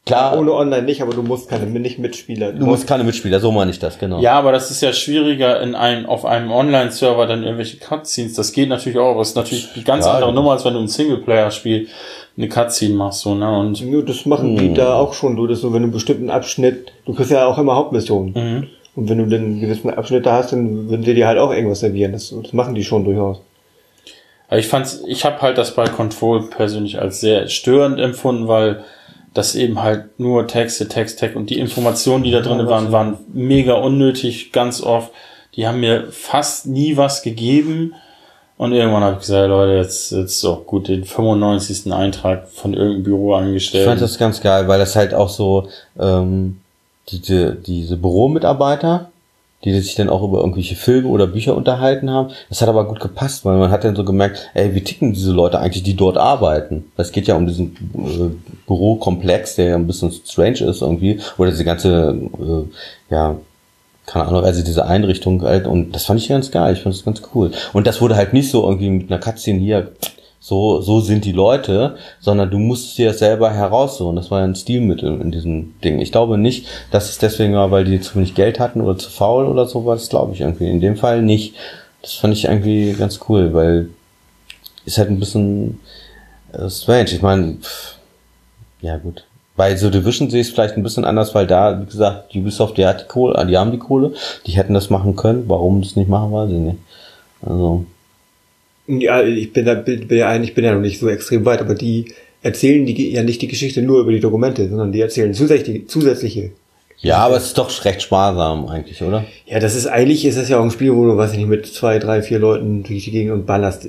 Klar, ohne Online nicht, aber du musst keine nicht Mitspieler. Du, du musst keine Mitspieler, so meine ich das, genau. Ja, aber das ist ja schwieriger in einem, auf einem Online-Server dann irgendwelche Cutscenes. Das geht natürlich auch, aber es ist natürlich eine ganz ja, andere ja. Nummer, als wenn du ein Singleplayer-Spiel eine Cutscene machst, so, ne, und. Ja, das machen die hm. da auch schon, du, das so, wenn du einen bestimmten Abschnitt, du kriegst ja auch immer Hauptmissionen. Mhm. Und wenn du dann einen gewissen Abschnitt da hast, dann würden sie dir halt auch irgendwas servieren. Das, das machen die schon durchaus. Aber ich fand's, ich habe halt das bei Control persönlich als sehr störend empfunden, weil das eben halt nur Texte, Text, Text und die Informationen, die da drin ja, waren, waren mega unnötig, ganz oft. Die haben mir fast nie was gegeben. Und irgendwann habe ich gesagt, Leute, jetzt jetzt so gut, den fünfundneunzigsten Eintrag von irgendeinem Büro angestellt. Ich fand das ganz geil, weil das halt auch so ähm, diese diese Büromitarbeiter, die sich dann auch über irgendwelche Filme oder Bücher unterhalten haben. Das hat aber gut gepasst, weil man hat dann so gemerkt, ey, wie ticken diese Leute eigentlich, die dort arbeiten? Es geht ja um diesen äh, Bürokomplex, der ja ein bisschen strange ist irgendwie, oder diese ganze, äh, ja, keine Ahnung, also diese Einrichtung halt, und das fand ich ganz geil, ich fand das ganz cool. Und das wurde halt nicht so irgendwie mit einer Cutscene hier, so, so sind die Leute, sondern du musst dir das selber heraussuchen. Das war ja ein Stilmittel in diesem Ding. Ich glaube nicht, dass es deswegen war, weil die zu wenig Geld hatten oder zu faul oder sowas, das glaube ich irgendwie. In dem Fall nicht. Das fand ich irgendwie ganz cool, weil ist halt ein bisschen äh, strange. Ich meine, ja gut. Bei The Division sehe ich es vielleicht ein bisschen anders, weil da, wie gesagt, Ubisoft, die hat die Kohle, die haben die Kohle, die hätten das machen können. Warum das nicht machen, weiß ich nicht. Also ja, ich bin da, bin ja eigentlich, bin ja noch nicht so extrem weit, aber die erzählen die ja nicht die Geschichte nur über die Dokumente, sondern die erzählen zusätzliche, zusätzliche. Ja, aber es ist doch recht sparsam eigentlich, oder? Ja, das ist eigentlich, ist das ja auch ein Spiel, wo du, weiß ich nicht, mit zwei, drei, vier Leuten durch die Gegend und ballerst.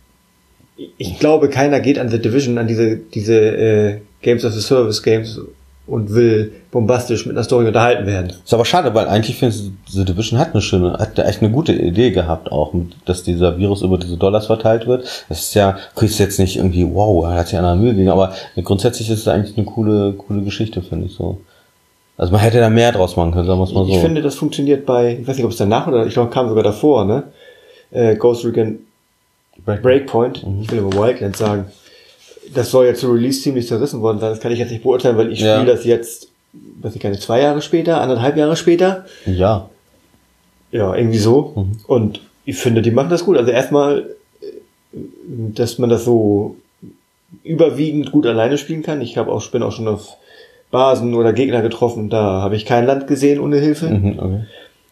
Ich glaube, keiner geht an The Division, an diese, diese, äh, Games of the Service Games und will bombastisch mit einer Story unterhalten werden. Ist aber schade, weil eigentlich finde ich, The Division hat eine schöne, hat echt eine gute Idee gehabt auch, dass dieser Virus über diese Dollars verteilt wird. Das ist ja, kriegst jetzt nicht irgendwie, wow, er hat sich an der Mühe gegeben, aber grundsätzlich ist es eigentlich eine coole, coole Geschichte, finde ich so. Also man hätte da mehr draus machen können, sagen wir es mal so. Ich finde, das funktioniert bei, ich weiß nicht, ob es danach oder, ich glaube, kam sogar davor, ne? Äh, Ghost Recon Breakpoint, mhm. Ich will aber Wildlands sagen. Das soll ja zu Release ziemlich zerrissen worden sein. Das kann ich jetzt nicht beurteilen, weil ich ja. spiele das jetzt, weiß ich gar nicht, zwei Jahre später, anderthalb Jahre später. Ja. Ja, irgendwie so. Mhm. Und ich finde, die machen das gut. Also erstmal, dass man das so überwiegend gut alleine spielen kann. Ich habe auch, bin auch schon auf Basen oder Gegner getroffen. Da habe ich kein Land gesehen ohne Hilfe. Mhm, okay.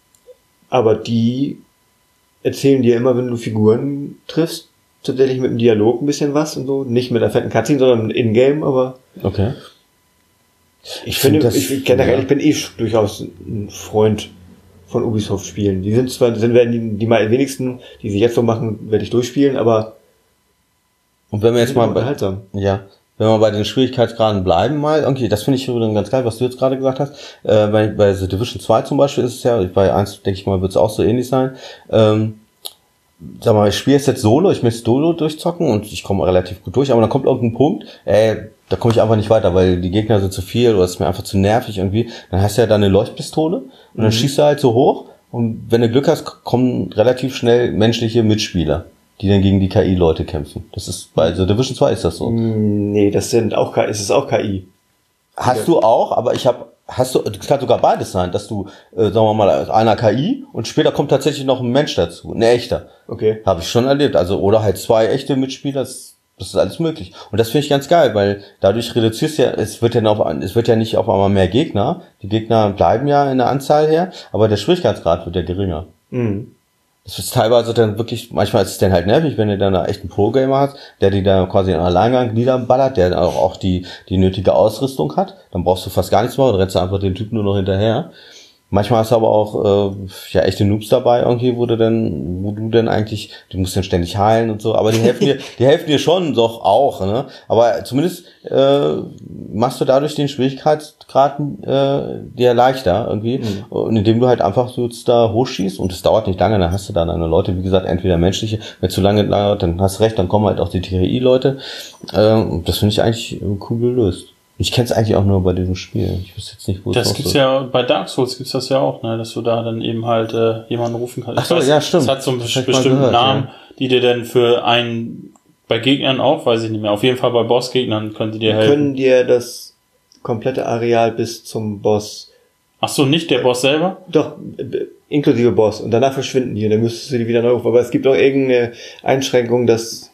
Aber die erzählen dir immer, wenn du Figuren triffst, tatsächlich mit dem Dialog ein bisschen was und so. Nicht mit einer fetten Cutscene, sondern in-game, aber... Okay. Ich, ich finde, ich, generell, ja. ich bin eh durchaus ein Freund von Ubisoft-Spielen. Die sind zwar, sind werden die, die mal wenigsten, die sie jetzt so machen, werde ich durchspielen, aber... Und wenn wir jetzt mal bei, ja, wenn wir bei den Schwierigkeitsgraden bleiben mal, okay, das finde ich übrigens ganz geil, was du jetzt gerade gesagt hast. Äh, bei, bei The Division zwei zum Beispiel ist es ja, bei eins denke ich mal, wird es auch so ähnlich sein. Ähm, Sag mal, ich spiele jetzt jetzt Solo, ich möchte Solo durchzocken und ich komme relativ gut durch, aber dann kommt irgendein Punkt, ey, da komme ich einfach nicht weiter, weil die Gegner sind zu viel oder es ist mir einfach zu nervig irgendwie. Dann hast du ja da eine Leuchtpistole und dann mhm. schießt du halt so hoch und wenn du Glück hast, kommen relativ schnell menschliche Mitspieler, die dann gegen die K I-Leute kämpfen. Das ist bei The Division zwei ist das so. Nee, das sind auch K I, es ist auch K I. Hast ja. du auch, aber ich habe Hast du, das kann sogar beides sein, dass du, äh, sagen wir mal, einer K I und später kommt tatsächlich noch ein Mensch dazu, ein echter. Okay. Habe ich schon erlebt. Also, oder halt zwei echte Mitspieler, das, das ist alles möglich. Und das finde ich ganz geil, weil dadurch reduzierst ja, es wird ja noch, es wird ja nicht auf einmal mehr Gegner. Die Gegner bleiben ja in der Anzahl her, aber der Schwierigkeitsgrad wird ja geringer. Mhm. Das ist teilweise dann wirklich, manchmal ist es dann halt nervig, wenn du dann einen echten Pro-Gamer hast, der die da quasi in Alleingang niederballert, der auch, auch die, die nötige Ausrüstung hat. Dann brauchst du fast gar nichts mehr, dann rennst du einfach den Typen nur noch hinterher. Manchmal hast du aber auch, äh, ja, echte Noobs dabei irgendwie, wo du denn, wo du denn eigentlich, du musst dann ständig heilen und so, aber die helfen dir, die helfen dir schon doch auch, ne? Aber zumindest, äh, machst du dadurch den Schwierigkeitsgrad, äh, dir leichter irgendwie, mhm. und indem du halt einfach so jetzt da hochschießt und es dauert nicht lange, dann hast du da deine Leute, wie gesagt, entweder menschliche, wenn zu lange dauert, dann hast du recht, dann kommen halt auch die T I I-Leute, äh, das finde ich eigentlich cool gelöst. Ich kenne es eigentlich auch nur bei diesem Spiel. Ich wüsste jetzt nicht, wo es Das gibt's so. Ja, bei Dark Souls gibt's das ja auch, ne, dass du da dann eben halt äh, jemanden rufen kannst. Ach so, ja, stimmt. Das hat so einen bestimmten gehört, Namen, ja. die dir dann für einen, bei Gegnern auch, weiß ich nicht mehr, auf jeden Fall bei Bossgegnern können die dir helfen. Können dir das komplette Areal bis zum Boss. Ach so, nicht der Boss selber? Doch, äh, inklusive Boss. Und danach verschwinden die und dann müsstest du die wieder neu rufen. Aber es gibt auch irgendeine Einschränkung, dass,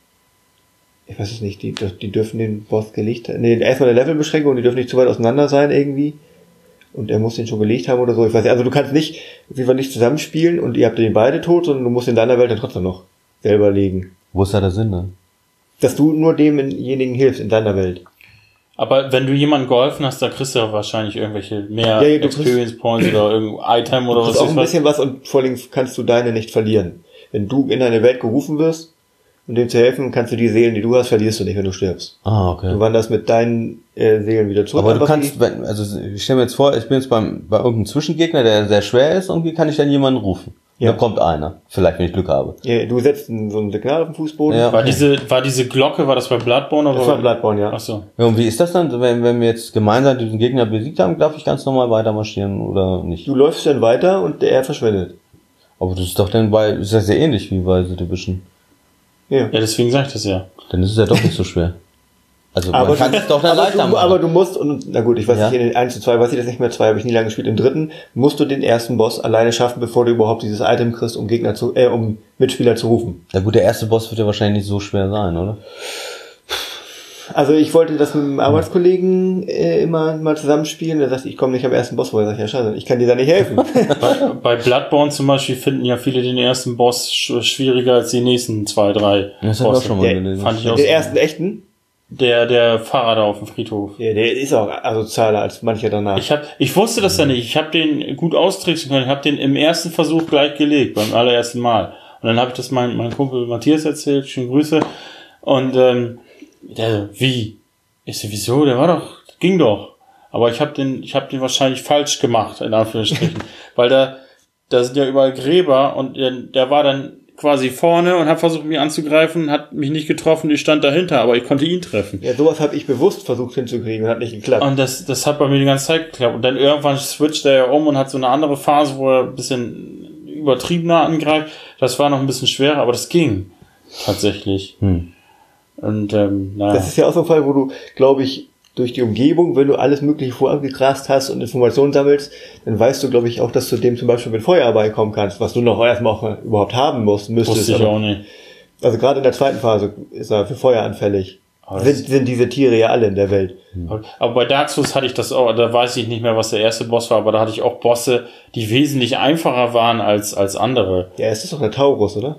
ich weiß es nicht, die, die dürfen den Boss gelegt haben. Nee, erstmal eine Levelbeschränkung, die dürfen nicht zu weit auseinander sein irgendwie. Und er muss den schon gelegt haben oder so. Ich weiß nicht, also du kannst nicht, auf jeden Fall nicht zusammenspielen und ihr habt den beide tot, sondern du musst in deiner Welt dann trotzdem noch selber legen. Wo ist da der Sinn dann? Dass du nur demjenigen hilfst in deiner Welt. Aber wenn du jemandem geholfen hast, da kriegst du ja wahrscheinlich irgendwelche mehr Ja, ja, du Experience kriegst- Points oder irgendein Item oder Du was. kriegst auch ein ist bisschen was und vor allem kannst du deine nicht verlieren. Wenn du in eine Welt gerufen wirst, um dem zu helfen, kannst du die Seelen, die du hast, verlierst du nicht, wenn du stirbst. Ah, okay. Du wanderst mit deinen äh, Seelen wieder zurück. Aber du Einfach kannst, wenn, also ich stell mir jetzt vor, ich bin jetzt beim, bei irgendeinem Zwischengegner, der sehr schwer ist, irgendwie kann ich dann jemanden rufen. Ja. Da kommt einer. Vielleicht, wenn ich Glück habe. die- ja, du setzt ein, so ein Signal auf den Fußboden. Ja. War diese, war diese Glocke, war das bei Bloodborne oder? Das war Bloodborne, ja. Ach so. Ja, und wie ist das dann, wenn, wenn wir jetzt gemeinsam diesen Gegner besiegt haben, darf ich ganz normal weiter marschieren oder nicht? Du läufst dann weiter und er verschwindet. Aber das ist doch dann bei, ist ja sehr ähnlich wie bei The Division. Ja. Ja, deswegen sag ich das ja. Dann ist es ja doch nicht so schwer. Also Aber man kann du, es doch dann aber, leichter du, machen. aber du musst, und na gut, ich weiß Ja. nicht, in den eins zu zwei weiß ich das nicht mehr, zwei habe ich nie lange gespielt, im dritten musst du den ersten Boss alleine schaffen, bevor du überhaupt dieses Item kriegst, um Gegner zu, äh, um Mitspieler zu rufen. Ja gut, der erste Boss wird ja wahrscheinlich nicht so schwer sein, oder? Also ich wollte das mit einem Arbeitskollegen äh, immer mal zusammenspielen, der sagt, ich komme nicht am ersten Boss vor, er sagt, ja scheiße, ich kann dir da nicht helfen. Bei, bei Bloodborne zum Beispiel finden ja viele den ersten Boss sch schwieriger als die nächsten zwei, drei. Das hab ich auch Bosse. schon mal Der- gelesen. Fand ich auch Den so. ersten echten, Der, der Fahrer da auf dem Friedhof. ja, der ist auch asozialer als mancher danach. Ich hab, ich wusste das ja nicht. Ich habe den gut austricksen können. Ich habe den im ersten Versuch gleich gelegt, beim allerersten Mal. Und dann habe ich das meinem mein Kumpel Matthias erzählt. Schöne Grüße. Und ähm, der, wie? Ich so, wieso? Der war doch, ging doch. Aber ich habe den, ich habe den wahrscheinlich falsch gemacht, in Anführungsstrichen, weil da, da sind ja überall Gräber und der, der war dann quasi vorne und hat versucht, mich anzugreifen, hat mich nicht getroffen, ich stand dahinter, aber ich konnte ihn treffen. Ja, sowas habe ich bewusst versucht hinzukriegen und hat nicht geklappt. Und das, das hat bei mir die ganze Zeit geklappt. Und dann irgendwann switcht er ja um und hat so eine andere Phase, wo er ein bisschen übertriebener angreift. Das war noch ein bisschen schwerer, aber das ging tatsächlich. Hm. Und ähm, naja. Das ist ja auch so ein Fall, wo du, glaube ich, durch die Umgebung, wenn du alles Mögliche vorabgegrast hast und Informationen sammelst, dann weißt du, glaube ich, auch, dass du dem zum Beispiel mit Feuerball kommen kannst, was du noch erstmal auch überhaupt haben musst, müsstest. Wusste ich aber- auch nicht. Also gerade in der zweiten Phase ist er für Feuer anfällig. Aber das- Sind, sind diese Tiere ja alle in der Welt. Aber bei Dark Souls hatte ich das auch, da weiß ich nicht mehr, was der erste Boss war, aber da hatte ich auch Bosse, die wesentlich einfacher waren als, als andere. Ja, es ist doch der Taurus, oder?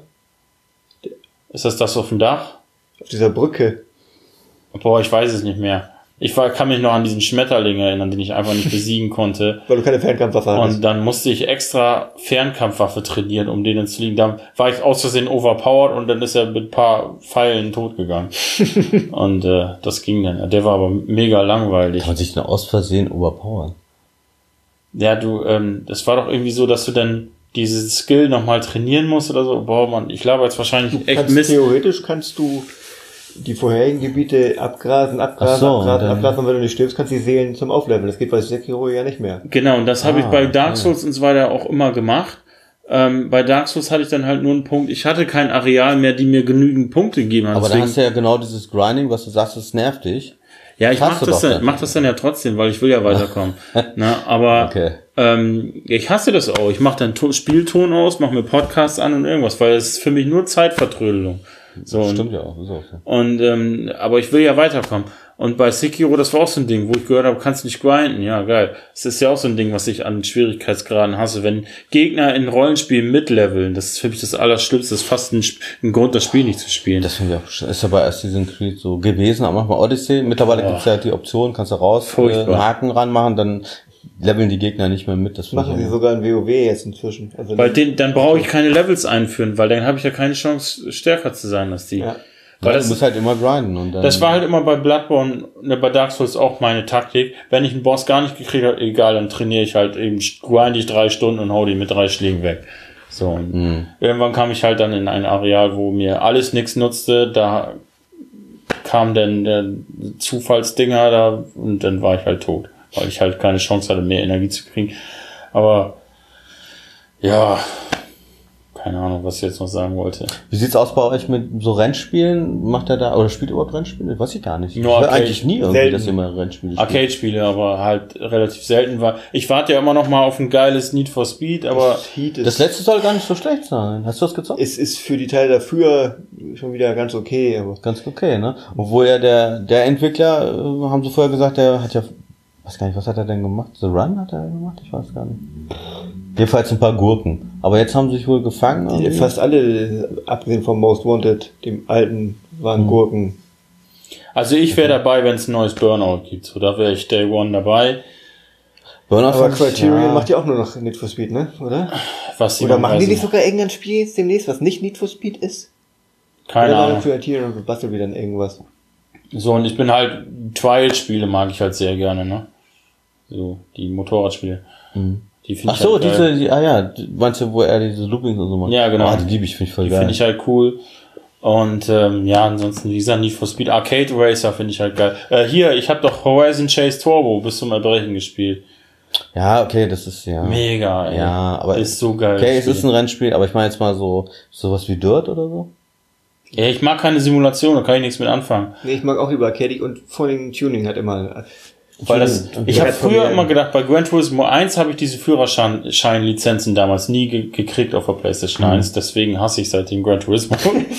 Ist das das auf dem Dach? Auf dieser Brücke. Boah, ich weiß es nicht mehr. Ich war, kann mich noch an diesen Schmetterling erinnern, den ich einfach nicht besiegen konnte. Weil du keine Fernkampfwaffe hattest. Und dann musste ich extra Fernkampfwaffe trainieren, um denen zu liegen. Da war ich aus Versehen overpowered und dann ist er mit ein paar Pfeilen tot gegangen. Und äh, das ging dann. Der war aber mega langweilig. Kann man sich denn aus Versehen overpowern? Ja, du, ähm, das war doch irgendwie so, dass du dann diese Skill nochmal trainieren musst oder so. Boah, Mann, ich glaube jetzt wahrscheinlich echt kannst, Mist. theoretisch kannst du die vorherigen Gebiete abgrasen, abgrasen, Ach so, abgrasen, dann- abgrasen, und wenn du nicht stirbst, kannst du die Seelen zum Aufleveln. Das geht bei Sekiro ja nicht mehr. Genau, und das habe ich Ah, bei Dark okay. Souls und so weiter auch immer gemacht. Ähm, bei Dark Souls hatte ich dann halt nur einen Punkt. Ich hatte kein Areal mehr, die mir genügend Punkte gegeben haben. Aber da Deswegen- hast du ja genau dieses Grinding, was du sagst, das nervt dich. Ja, ich Hast mach du das, doch dann, dann. mach das dann ja trotzdem, weil ich will ja weiterkommen. Na, aber Okay. ähm, ich hasse das auch. Ich mache dann to- Spielton aus, mache mir Podcasts an und irgendwas, weil es ist für mich nur Zeitvertrödelung. So, und, Stimmt ja auch. Ist auch so. und ähm, aber ich will ja weiterkommen. Und bei Sekiro, das war auch so ein Ding, wo ich gehört habe, kannst nicht grinden. Ja, geil. Das ist ja auch so ein Ding, was ich an Schwierigkeitsgraden hasse. Wenn Gegner in Rollenspielen mitleveln, das ist für mich das Allerschlimmste. Das ist fast ein, Sp- ein Grund, das Spiel nicht zu spielen. Das finde ich auch, ist ja bei Assassin's Creed so gewesen, aber manchmal Odyssey. Mittlerweile Boah. gibt's ja die Option, kannst du raus, äh, Furchtbar. einen Haken ranmachen, dann leveln die Gegner nicht mehr mit. Das finde Machen ich sie auch- sogar in WoW jetzt inzwischen. Also Weil den, dann brauche ich keine Levels einführen, weil dann habe ich ja keine Chance, stärker zu sein als die. Ja. Weil Weil du das, musst halt immer grinden und dann. das war halt immer bei Bloodborne, ne, bei Dark Souls auch meine Taktik. Wenn ich einen Boss gar nicht gekriegt habe, egal, dann trainiere ich halt eben, grind ich drei Stunden und hau die mit drei Schlägen weg. So, und Mhm. irgendwann kam ich halt dann in ein Areal, wo mir alles nichts nutzte, da kam dann der Zufallsdinger da und dann war ich halt tot, weil ich halt keine Chance hatte, mehr Energie zu kriegen. Aber ja, keine Ahnung, was ich jetzt noch sagen wollte. Wie sieht's aus bei euch mit so Rennspielen? Macht er da, oder spielt ihr überhaupt Rennspiele? Weiß ich gar nicht. Nur ich höre Arcade. eigentlich nie irgendwie, Selten. dass ihr mal Rennspiele spielt. Arcade-Spiele, aber halt relativ selten, weil ich warte ja immer noch mal auf ein geiles Need for Speed, aber Heat Das ist, letzte soll gar nicht so schlecht sein. Hast du das gezockt? es ist für die Teile dafür schon wieder ganz okay, aber Ganz okay, ne? Obwohl ja der, der Entwickler, äh, haben sie vorher gesagt, der hat ja, weiß gar nicht, was hat er denn gemacht? The Run hat er gemacht? Ich weiß gar nicht. Jedenfalls ein paar Gurken. Aber jetzt haben sie sich wohl gefangen. die, irgendwie. fast alle, abgesehen vom Most Wanted, dem alten, waren Mhm. Gurken. also ich wäre dabei, wenn es ein neues Burnout gibt. So, da wäre ich Day One dabei. Burnout Aber fand ich- Criterion ja. macht ja auch nur noch Need for Speed, ne? Oder? Was sie Oder noch machen die weiß nicht ich sogar irgendein Spiel jetzt demnächst, was nicht Need for Speed ist? nicht. Keine Oder Ahnung. Criterion bastelt wieder irgendwas. So, und ich bin halt, Trial-Spiele mag ich halt sehr gerne, ne? So, die Motorradspiele. Mhm. Die finde Ach ich so, halt geil. diese, die, ah ja, die- meinst du, wo er diese Loopings und so macht? Ja, genau. Ah, die liebe ich, finde ich voll Die geil. finde ich halt cool. Und ähm, ja, ansonsten, wie gesagt, Need for Speed Arcade Racer finde ich halt geil. Äh, hier, ich habe doch Horizon Chase Turbo bis zum Erbrechen gespielt. Ja, okay, das ist ja. Mega, ey. Ja, aber ist so geil. Okay, das es ist Spiel. ein Rennspiel, aber ich meine jetzt mal so sowas wie Dirt oder so. Ja, ich mag keine Simulation, da kann ich nichts mit anfangen. Nee, ich mag auch lieber Arcade und vor allem Tuning hat immer. Weil das, Okay. ich habe Ja, früher von mir- immer gedacht, bei Gran Turismo eins habe ich diese Führerschein-Lizenzen damals nie ge gekriegt auf der PlayStation Mhm. eins, deswegen hasse ich seitdem Gran Turismo.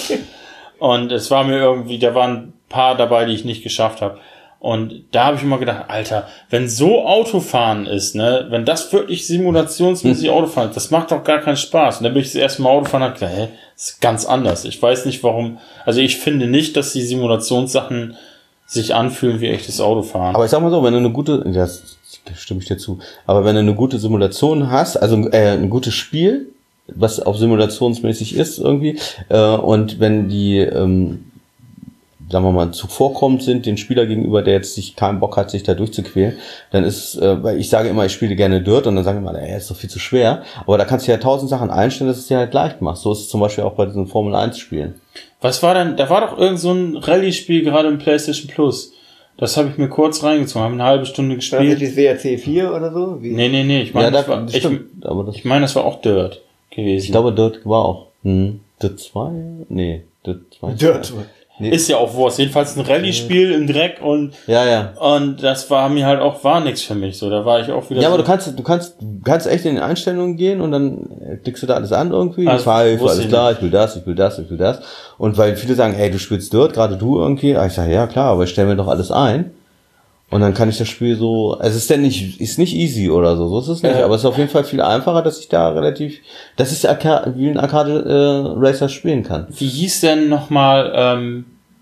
Und es war mir irgendwie, da waren ein paar dabei, die ich nicht geschafft habe. Und da habe ich immer gedacht, Alter, wenn so Autofahren ist, ne, wenn das wirklich simulationsmäßig Autofahren ist, das macht doch gar keinen Spaß. Und dann bin ich das erste Mal Autofahren und hab gedacht, hä, das ist ganz anders. Ich weiß nicht warum, also ich finde nicht, dass die Simulationssachen sich anfühlen wie echtes Autofahren. Aber ich sag mal so, wenn du eine gute, das stimme ich dir zu, aber wenn du eine gute Simulation hast, also äh, ein gutes Spiel, was auch simulationsmäßig ist irgendwie, äh, und wenn die, ähm, sagen wir mal, zuvorkommend sind den Spieler gegenüber, der jetzt sich keinen Bock hat, sich da durchzuquälen, dann ist, äh, weil ich sage immer, ich spiele gerne Dirt und dann sagen immer, ey, ist doch viel zu schwer, aber da kannst du ja tausend Sachen einstellen, dass es dir halt leicht macht. So ist es zum Beispiel auch bei diesen Formel eins Spielen. Was war denn, da war doch irgend so ein Rallye-Spiel gerade im PlayStation Plus. Das habe ich mir kurz reingezogen, habe eine halbe Stunde War das gespielt. das W R C vier oder so? Wie? Nee, nee, nee, ich meine, Ja, das da, war, ich, stimmt, aber das, ich meine, das war auch Dirt gewesen. ich glaube, Dirt war auch, hm, Dirt zwei? Nee, Dirt zwei. Dirt. Nee. Ist ja auch Wurst. Jedenfalls ein Rallye-Spiel im Dreck und, Ja, ja. und das war mir halt auch, war nix für mich, so. Da war ich auch wieder Ja, so, aber du kannst, du kannst, du kannst echt in den Einstellungen gehen und dann äh, klickst du da alles an irgendwie. Also, Ich fahre, wusste alles ich klar, ich will das, ich will das, ich will das. Und weil viele sagen, ey, du spielst Dirt, gerade du irgendwie. Ah, ich sage, ja klar, aber ich stelle mir doch alles ein. Und dann kann ich das Spiel so, also es ist denn nicht, ist nicht easy oder so, so ist es nicht, Ja. aber es ist auf jeden Fall viel einfacher, dass ich da relativ, dass ich Arca- wie ein Arcade-Racer spielen kann. wie hieß denn nochmal, ähm,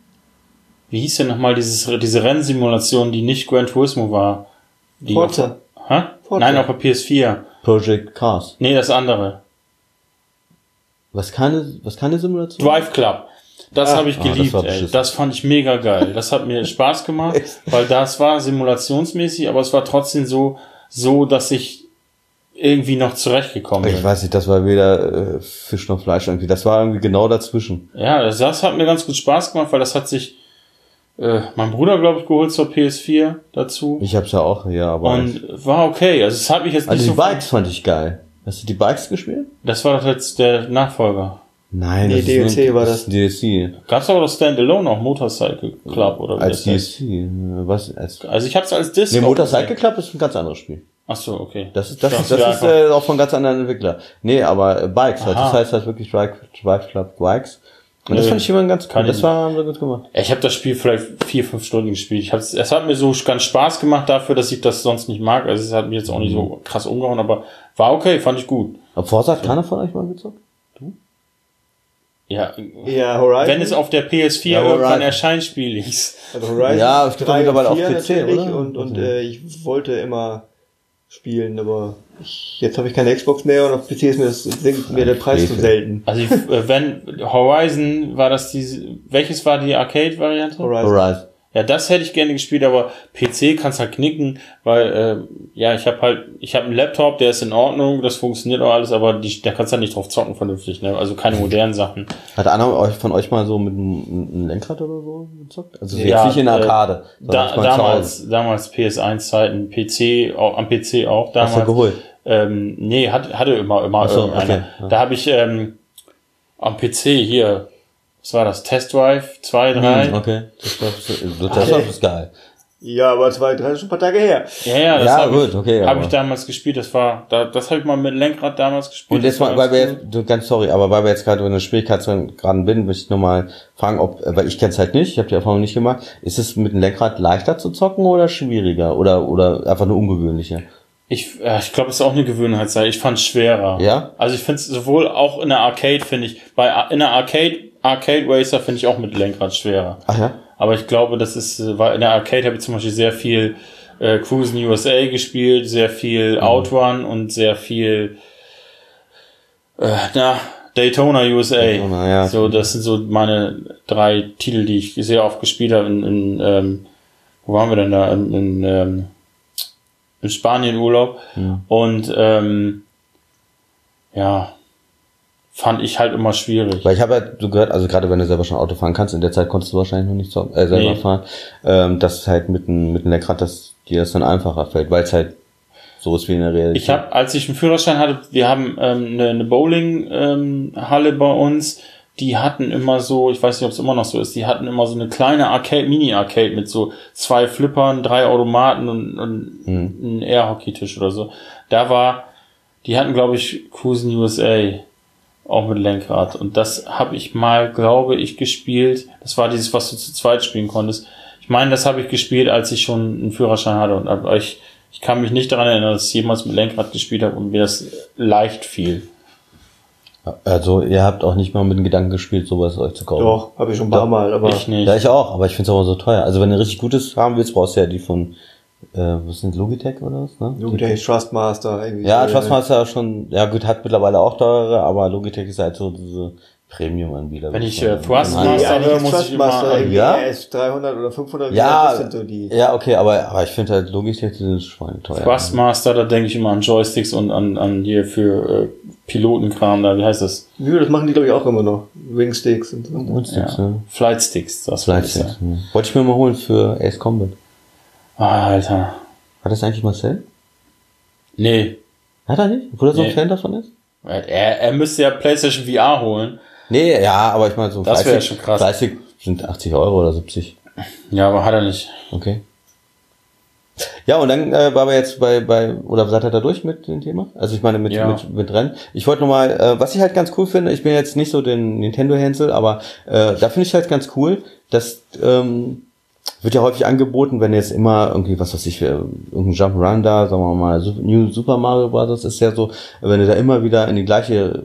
wie hieß denn nochmal dieses, diese Rennsimulation, die nicht Gran Turismo war? Die Forza. Auf, hä? Forza. Nein, auf der P S vier. Project Cars. Nee, das andere. Was keine, was keine Simulation? Drive Club. Das Ah. habe ich Ah, das geliebt, war ey. beschissen. Das fand ich mega geil. Das hat mir Spaß gemacht, weil das war simulationsmäßig, aber es war trotzdem so, so, dass ich irgendwie noch zurechtgekommen Ich bin. weiß nicht, das war weder äh, Fisch noch Fleisch irgendwie, das war irgendwie genau dazwischen. Ja, das, das hat mir ganz gut Spaß gemacht, weil das hat sich äh, mein Bruder, glaube ich, geholt zur P S vier dazu. Ich hab's ja auch, ja, aber... Und war okay. Also es hat mich jetzt nicht Also die so... Bikes fand ich geil. Hast du die Bikes gespielt? Das war doch jetzt der Nachfolger. Nein, Nee, das D L C ist nur, war das. ist D L C. Gab's aber das Standalone auch, Motorcycle Club oder wie Als das D L heißt. C. Was? Als Also ich hab's als Disc. nee, auch Motorcycle gesehen. Club ist ein ganz anderes Spiel. Ach so, okay. Das ist, das Ich ist, dachte, das ist einfach- äh, auch von ganz anderen Entwickler. Nee, aber äh, Bikes halt. Aha. Das heißt halt wirklich Drive, Drive Club Bikes. Und das Nö, fand ich immer ganz cool. kann Das ich war so gut gemacht. Ich habe das Spiel vielleicht vier, fünf Stunden gespielt. Ich hab's, es hat mir so ganz Spaß gemacht dafür, dass ich das sonst nicht mag. Also es hat mir jetzt auch nicht so krass umgehauen, aber war okay, fand ich gut. Aber Forza hat keiner von euch mal gezockt? Ja, Ja, Horizon. wenn es auf der P S vier Ja, irgendwann Horizon. erscheint, spiele ich's. Also Horizon Ja, es gibt doch drei mittlerweile und auf vier P C, natürlich oder? Und, und Also. äh, ich wollte immer spielen, aber ich, jetzt habe ich keine Xbox mehr und auf P C ist mir, das, sinkt mir der Preis zu Frevel. selten. Also ich, äh, wenn Horizon war das diese, welches war die Arcade-Variante? Horizon. Horizon. Ja, das hätte ich gerne gespielt, aber P C kann's halt knicken, weil äh, ja, ich habe halt, ich habe einen Laptop, der ist in Ordnung, das funktioniert auch alles, aber die, da kannst du halt nicht drauf zocken vernünftig, ne? Also keine modernen Sachen. Hat einer euch von euch mal so mit einem, einem Lenkrad oder so gezockt? Also jetzt Ja, nicht in der äh, Arcade. sondern Da, mal zu Hause. damals, damals P S eins Zeiten, P C, auch, am P C auch Hast du damals. geholt? Ähm, nee, hat, hatte immer, immer Ach so, irgendeiner. okay, ja. Da habe ich ähm, Am P C hier. Was war das? Test Drive zwei, drei? Hm, okay. Das, das, das, das ist geil. Ja, aber zwei, drei ist schon ein paar Tage her. Ja, ja, das Ja, habe gut, ich, okay, hab aber- ich damals gespielt. Das war, da, das habe ich mal mit Lenkrad damals gespielt. Und jetzt Das war mal, weil wir ganz jetzt, du, ganz sorry, aber weil wir jetzt gerade in der Schwierigkeitsgraden bin, möchte ich nochmal fragen, ob, weil ich kenn's halt nicht, ich habe die Erfahrung nicht gemacht, ist es mit dem Lenkrad leichter zu zocken oder schwieriger oder oder einfach nur ungewöhnlicher? Ich, äh, ich glaube, es ist auch eine Gewöhnheitssache. Ich fand es schwerer. Ja? Also ich finde es sowohl auch in der Arcade, finde ich, bei in der Arcade, Arcade Racer finde ich auch mit Lenkrad schwerer. Ach ja? Aber ich glaube, das ist, äh, weil in der Arcade habe ich zum Beispiel sehr viel äh, Cruisen U S A gespielt, sehr viel Outrun und sehr viel äh, na, Daytona U S A. Daytona, ja. So, das sind so meine drei Titel, die ich sehr oft gespielt habe. In, in ähm, wo waren wir denn da? In, in, ähm, in Spanien Urlaub. Ja. Und ähm, ja, fand ich halt immer schwierig. Weil ich habe halt so gehört, also gerade wenn du selber schon Auto fahren kannst, in der Zeit konntest du wahrscheinlich noch nicht so, äh, selber Nee. fahren, ähm, dass halt mit dem mit dem Lenkrad, dass dir das dann einfacher fällt, weil es halt so ist wie in der Realität. Ich habe, als ich einen Führerschein hatte, wir haben ähm, eine, eine Bowling-Halle bei uns, die hatten immer so, ich weiß nicht, ob es immer noch so ist, die hatten immer so eine kleine Arcade, Mini-Arcade mit so zwei Flippern, drei Automaten und, und Mhm. einen Air-Hockey-Tisch oder so. Da war, die hatten, glaube ich, Cruisen U S A, auch mit Lenkrad. Und das habe ich mal, glaube ich, gespielt. Das war dieses, was du zu zweit spielen konntest. Ich meine, das habe ich gespielt, als ich schon einen Führerschein hatte. Und aber ich, ich kann mich nicht daran erinnern, dass ich jemals mit Lenkrad gespielt habe und mir das leicht fiel. Also ihr habt auch nicht mal mit dem Gedanken gespielt, sowas euch zu kaufen. Doch, habe ich schon ein paar Mal, aber Ich nicht. Ja, ich auch, aber ich finde es aber so teuer. Also wenn du richtig Gutes haben willst, brauchst du ja die von, äh, was sind Logitech oder was, ne? Logitech Trustmaster irgendwie. Ja, so, Trustmaster ist schon, ja gut, hat mittlerweile auch teure, aber Logitech ist halt so diese Premium-Anbieter. Wenn ich, muss man äh, sagen. Trustmaster- Nee, eigentlich höre, ist muss ich Trustmaster immer- irgendwie Ja? R S dreihundert oder fünfhundert. Ja, das sind so die. ja, okay, aber, aber ich finde halt Logitech, die sind schweineteuer. Thrustmaster, da denke ich immer an Joysticks und an, an hier für äh, Pilotenkram da, wie heißt das? Nö, das machen die glaube ich auch immer noch. Wingsticks und so. Und Sticks, Ja. ne? Flightsticks, das Vielleicht wollte ich Sticks, sagen. ne? Wollte ich mir mal holen für Ace Combat. Ah, Alter. Hat das eigentlich Marcel? Nee. Hat er nicht? Obwohl er so ein Nee. Fan davon ist? Er, er müsste ja PlayStation V R holen. Nee, ja, aber ich meine so Das wäre dreißig schon krass. dreißig sind achtzig Euro oder siebzig. Ja, aber hat er nicht. Okay. Ja, und dann äh, war wir jetzt bei, bei, oder seid ihr da durch mit dem Thema? Also ich meine mit, Ja. mit, mit Rennen. Ich wollte nochmal, äh, was ich halt ganz cool finde, ich bin jetzt nicht so den Nintendo-Hänsel, aber äh, da finde ich halt ganz cool, dass ähm, wird ja häufig angeboten, wenn jetzt immer irgendwie, was weiß ich, für irgendein Jump'n'Run da, sagen wir mal, Su- New Super Mario Bros. Ist ja so, wenn du da immer wieder in die gleiche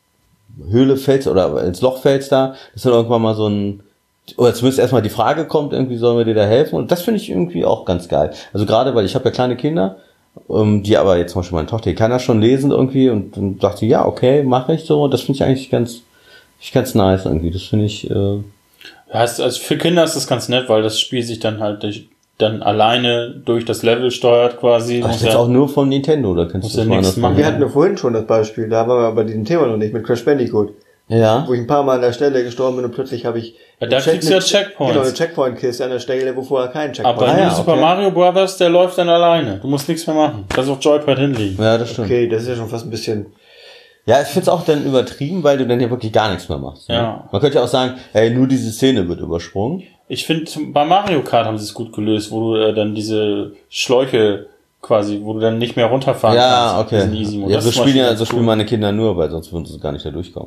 Höhle fällst oder ins Loch fällst da, dass dann irgendwann mal so ein, oder zumindest erstmal die Frage kommt, irgendwie sollen wir dir da helfen? Und das finde ich irgendwie auch ganz geil. Also gerade, weil ich habe ja kleine Kinder, ähm, die aber jetzt zum Beispiel meine Tochter, die kann das schon lesen irgendwie und dann dachte ich, ja, okay, mache ich so. Und das finde ich eigentlich ganz, ich ganz nice irgendwie. Das finde ich, äh, Ja, es- also für Kinder ist das ganz nett, weil das Spiel sich dann halt durch, dann alleine durch das Level steuert quasi. ach, Muss das ist ja- auch nur von Nintendo, da kannst muss du ja das mal nichts anders machen. Wir hatten ja vorhin schon das Beispiel, da waren wir bei diesem Thema noch nicht, mit Crash Bandicoot. Ja. Wo ich ein paar Mal an der Stelle gestorben bin und plötzlich habe ich Ja, da eine Check- kriegst du ja eine- Checkpoints. Genau, eine Checkpoint-Kiste an der Stelle, wo vorher kein Checkpoint Aber Ah, New ja, Super okay. Mario Brothers, der läuft dann alleine. Du musst nichts mehr machen. Kannst auf Joypad hinlegen. Ja, das stimmt. Okay, das ist ja schon fast ein bisschen. Ja, ich find's auch dann übertrieben, weil du dann ja wirklich gar nichts mehr machst. Ne? Ja. Man könnte ja auch sagen, ey, nur diese Szene wird übersprungen. Ich finde, bei Mario Kart haben sie es gut gelöst, wo du äh, dann diese Schläuche quasi, wo du dann nicht mehr runterfahren Ja, kannst. okay. Diesen Easy Mode. Ja, Das so ist zum spielen ja, Beispiel so ganz spielen cool. meine Kinder nur, weil sonst würden sie gar nicht da durchkommen.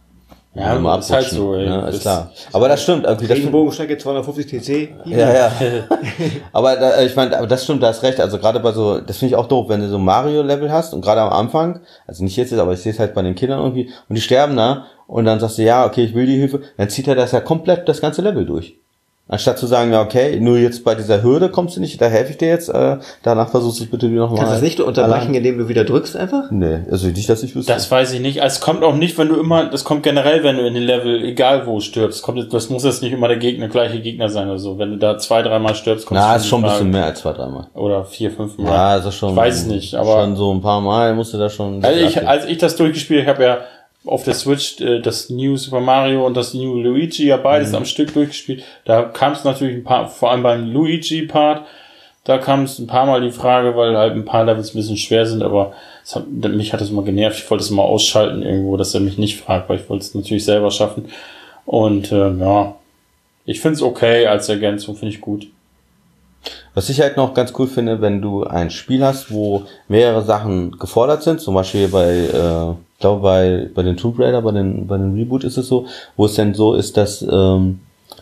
Ja, Immer ist halt abrutschen, so, ey. Ne? Ist Das- klar. Aber das stimmt, irgendwie, das stimmt. Regenbogenstrecke zweihundertfünfzig T C. Ja, ja. aber da, ich meine, aber das stimmt, da hast recht. Also gerade bei so, das finde ich auch doof, wenn du so Mario-Level hast und gerade am Anfang, also nicht jetzt, aber ich sehe es halt bei den Kindern irgendwie, und die sterben da und dann sagst du, ja, okay, ich will die Hilfe, dann zieht er das ja komplett das ganze Level durch. Anstatt zu sagen, ja, okay, nur jetzt bei dieser Hürde kommst du nicht, da helfe ich dir jetzt, äh, danach versuchst du es bitte wieder nochmal. Kannst du das nicht unterbrechen, indem du wieder drückst einfach? Nee, also nicht, dass ich wüsste. Das weiß ich nicht. Also es kommt auch nicht, wenn du immer, das kommt generell, wenn du in den Level, egal wo stirbst, kommt, das muss jetzt nicht immer der Gegner, gleiche Gegner sein oder so. Wenn du da zwei, dreimal stirbst, kommst Na, du ist schon ein in die bisschen Frage. mehr als zwei, dreimal. Oder vier, fünf Mal. Ja, also schon. Ich weiß es nicht, aber- Schon so ein paar Mal musst du da schon. Also ich, als ich das durchgespielt habe, habe ja auf der Switch äh, das New Super Mario und das New Luigi ja beides Mhm. am Stück durchgespielt. Da kam es natürlich ein paar, vor allem beim Luigi-Part, Da kam es ein paar Mal die Frage, weil halt ein paar Levels ein bisschen schwer sind, aber es hat, mich hat das immer genervt. Ich wollte es mal ausschalten irgendwo, dass er mich nicht fragt, weil ich wollte es natürlich selber schaffen. Und äh, ja, ich finde es okay als Ergänzung, finde ich gut. Was ich halt noch ganz cool finde, wenn du ein Spiel hast, wo mehrere Sachen gefordert sind, zum Beispiel bei, äh, ich glaube bei bei den Tomb Raider, bei den bei den Reboot ist es so, wo es denn so ist, dass ähm,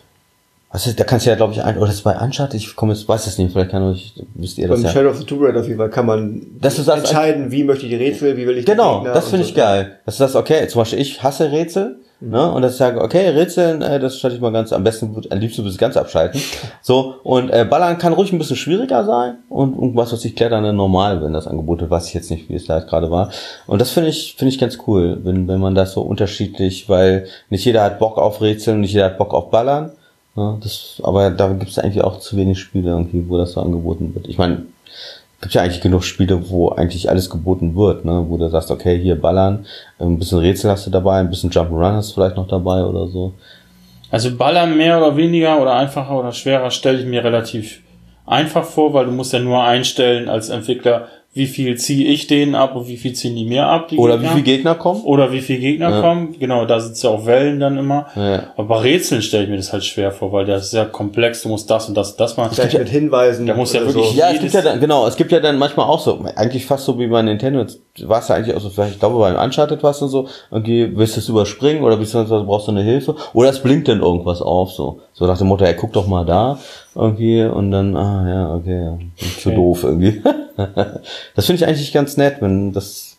was ist, da kannst du ja, glaube ich, ein, oder das ist bei Uncharted, ich komme jetzt, weiß das nicht, vielleicht kann euch, wisst ihr das Beim ja. Shadow of the Tomb Raider auf jeden Fall kann man das ist das entscheiden, wie möchte ich die Rätsel, wie will ich die Genau, Gegner das und finde so. ich geil. Das ist das, okay, zum Beispiel ich hasse Rätsel, mhm. ne, und das sage, okay, Rätseln, äh, das schalte ich mal ganz, am besten, am liebsten würde ich es ganz abschalten. So, und äh, Ballern kann ruhig ein bisschen schwieriger sein und irgendwas, was ich klettern dann normal, wenn das Angebot ist, weiß ich jetzt nicht, wie es da halt gerade war. Und das finde ich, finde ich ganz cool, wenn, wenn man das so unterschiedlich, weil nicht jeder hat Bock auf Rätseln, nicht jeder hat Bock auf Ballern. Ja, das, aber da gibt es eigentlich auch zu wenig Spiele irgendwie, wo das so angeboten wird. Ich meine, es gibt ja eigentlich genug Spiele, wo eigentlich alles geboten wird, ne, wo du sagst, okay, hier ballern, ein bisschen Rätsel hast du dabei, ein bisschen Jump'n'Run hast du vielleicht noch dabei oder so. Also ballern mehr oder weniger oder einfacher oder schwerer stelle ich mir relativ einfach vor, weil du musst ja nur einstellen als Entwickler, wie viel ziehe ich denen ab und wie viel ziehen die mir ab, die Oder Gegner. wie viele Gegner kommen. Oder wie viele Gegner Ja. kommen. Genau, da sind ja auch Wellen dann immer. Ja. Aber bei Rätseln stelle ich mir das halt schwer vor, weil das ist ja komplex, du musst das und das und das machen. Vielleicht mit Hinweisen. Da muss ja oder wirklich- so. Ja, es Jedes- gibt ja dann, genau, es gibt ja dann manchmal auch so, eigentlich fast so wie bei Nintendo, war es ja eigentlich auch so, vielleicht, ich glaube beim Uncharted warst du so, irgendwie willst du es überspringen oder beziehungsweise brauchst du eine Hilfe oder es blinkt dann irgendwas auf, so. So nach dem Motto, ey, guck doch mal da, irgendwie, und dann, ah, ja, okay, ja, zu Okay. doof irgendwie. Das finde ich eigentlich ganz nett, wenn das,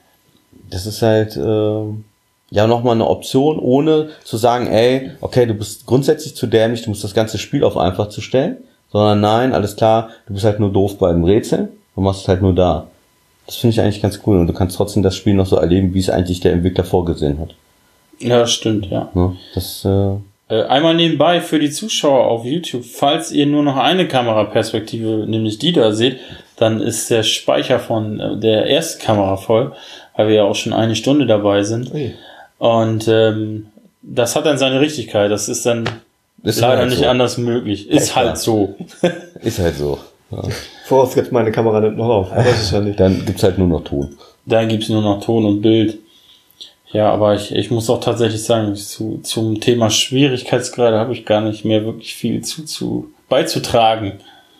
das ist halt, äh, ja, nochmal eine Option, ohne zu sagen, ey, okay, du bist grundsätzlich zu dämlich, du musst das ganze Spiel auf einfach zu stellen, sondern nein, alles klar, du bist halt nur doof beim Rätseln und machst es halt nur da. Das finde ich eigentlich ganz cool und du kannst trotzdem das Spiel noch so erleben, wie es eigentlich der Entwickler vorgesehen hat. Ja, das stimmt, ja. Ne? Das, äh, Äh, einmal nebenbei für die Zuschauer auf YouTube, falls ihr nur noch eine Kameraperspektive, nämlich die da seht, dann ist der Speicher von äh, der ersten Kamera voll, weil wir ja auch schon eine Stunde dabei sind. Ui. Und ähm, das hat dann seine Richtigkeit. Das ist dann ist leider halt nicht so. anders möglich. Ist Ja, halt klar. so. Ist halt so. Ja. Vorausgesetzt, meine Kamera nimmt noch auf. Das ist ja nicht. Dann gibt's halt nur noch Ton. Dann gibt's nur noch Ton und Bild. Ja, aber ich, ich muss auch tatsächlich sagen, zu, zum Thema Schwierigkeitsgrade habe ich gar nicht mehr wirklich viel zu, zu beizutragen.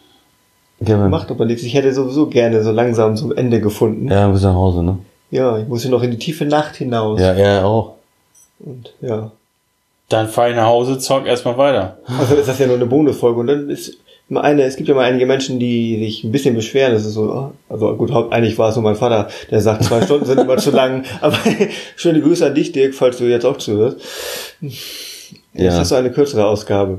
Ja, Macht aber nichts. Ich hätte sowieso gerne so langsam zum Ende gefunden. ja, bis nach Hause, ne? Ja, ich muss ja noch in die tiefe Nacht hinaus. Ja, er auch. Und ja. Dann fahr ich nach Hause, zock erstmal weiter. Also ist das ja nur eine Bonusfolge. Und dann ist mal eine, es gibt ja mal einige Menschen, die sich ein bisschen beschweren. Das ist so, oh, also gut, haupt- eigentlich war es nur mein Vater, der sagt, zwei Stunden sind immer zu lang. Aber schöne Grüße an dich, Dirk, falls du jetzt auch zuhörst. Jetzt Ja. hast du eine kürzere Ausgabe.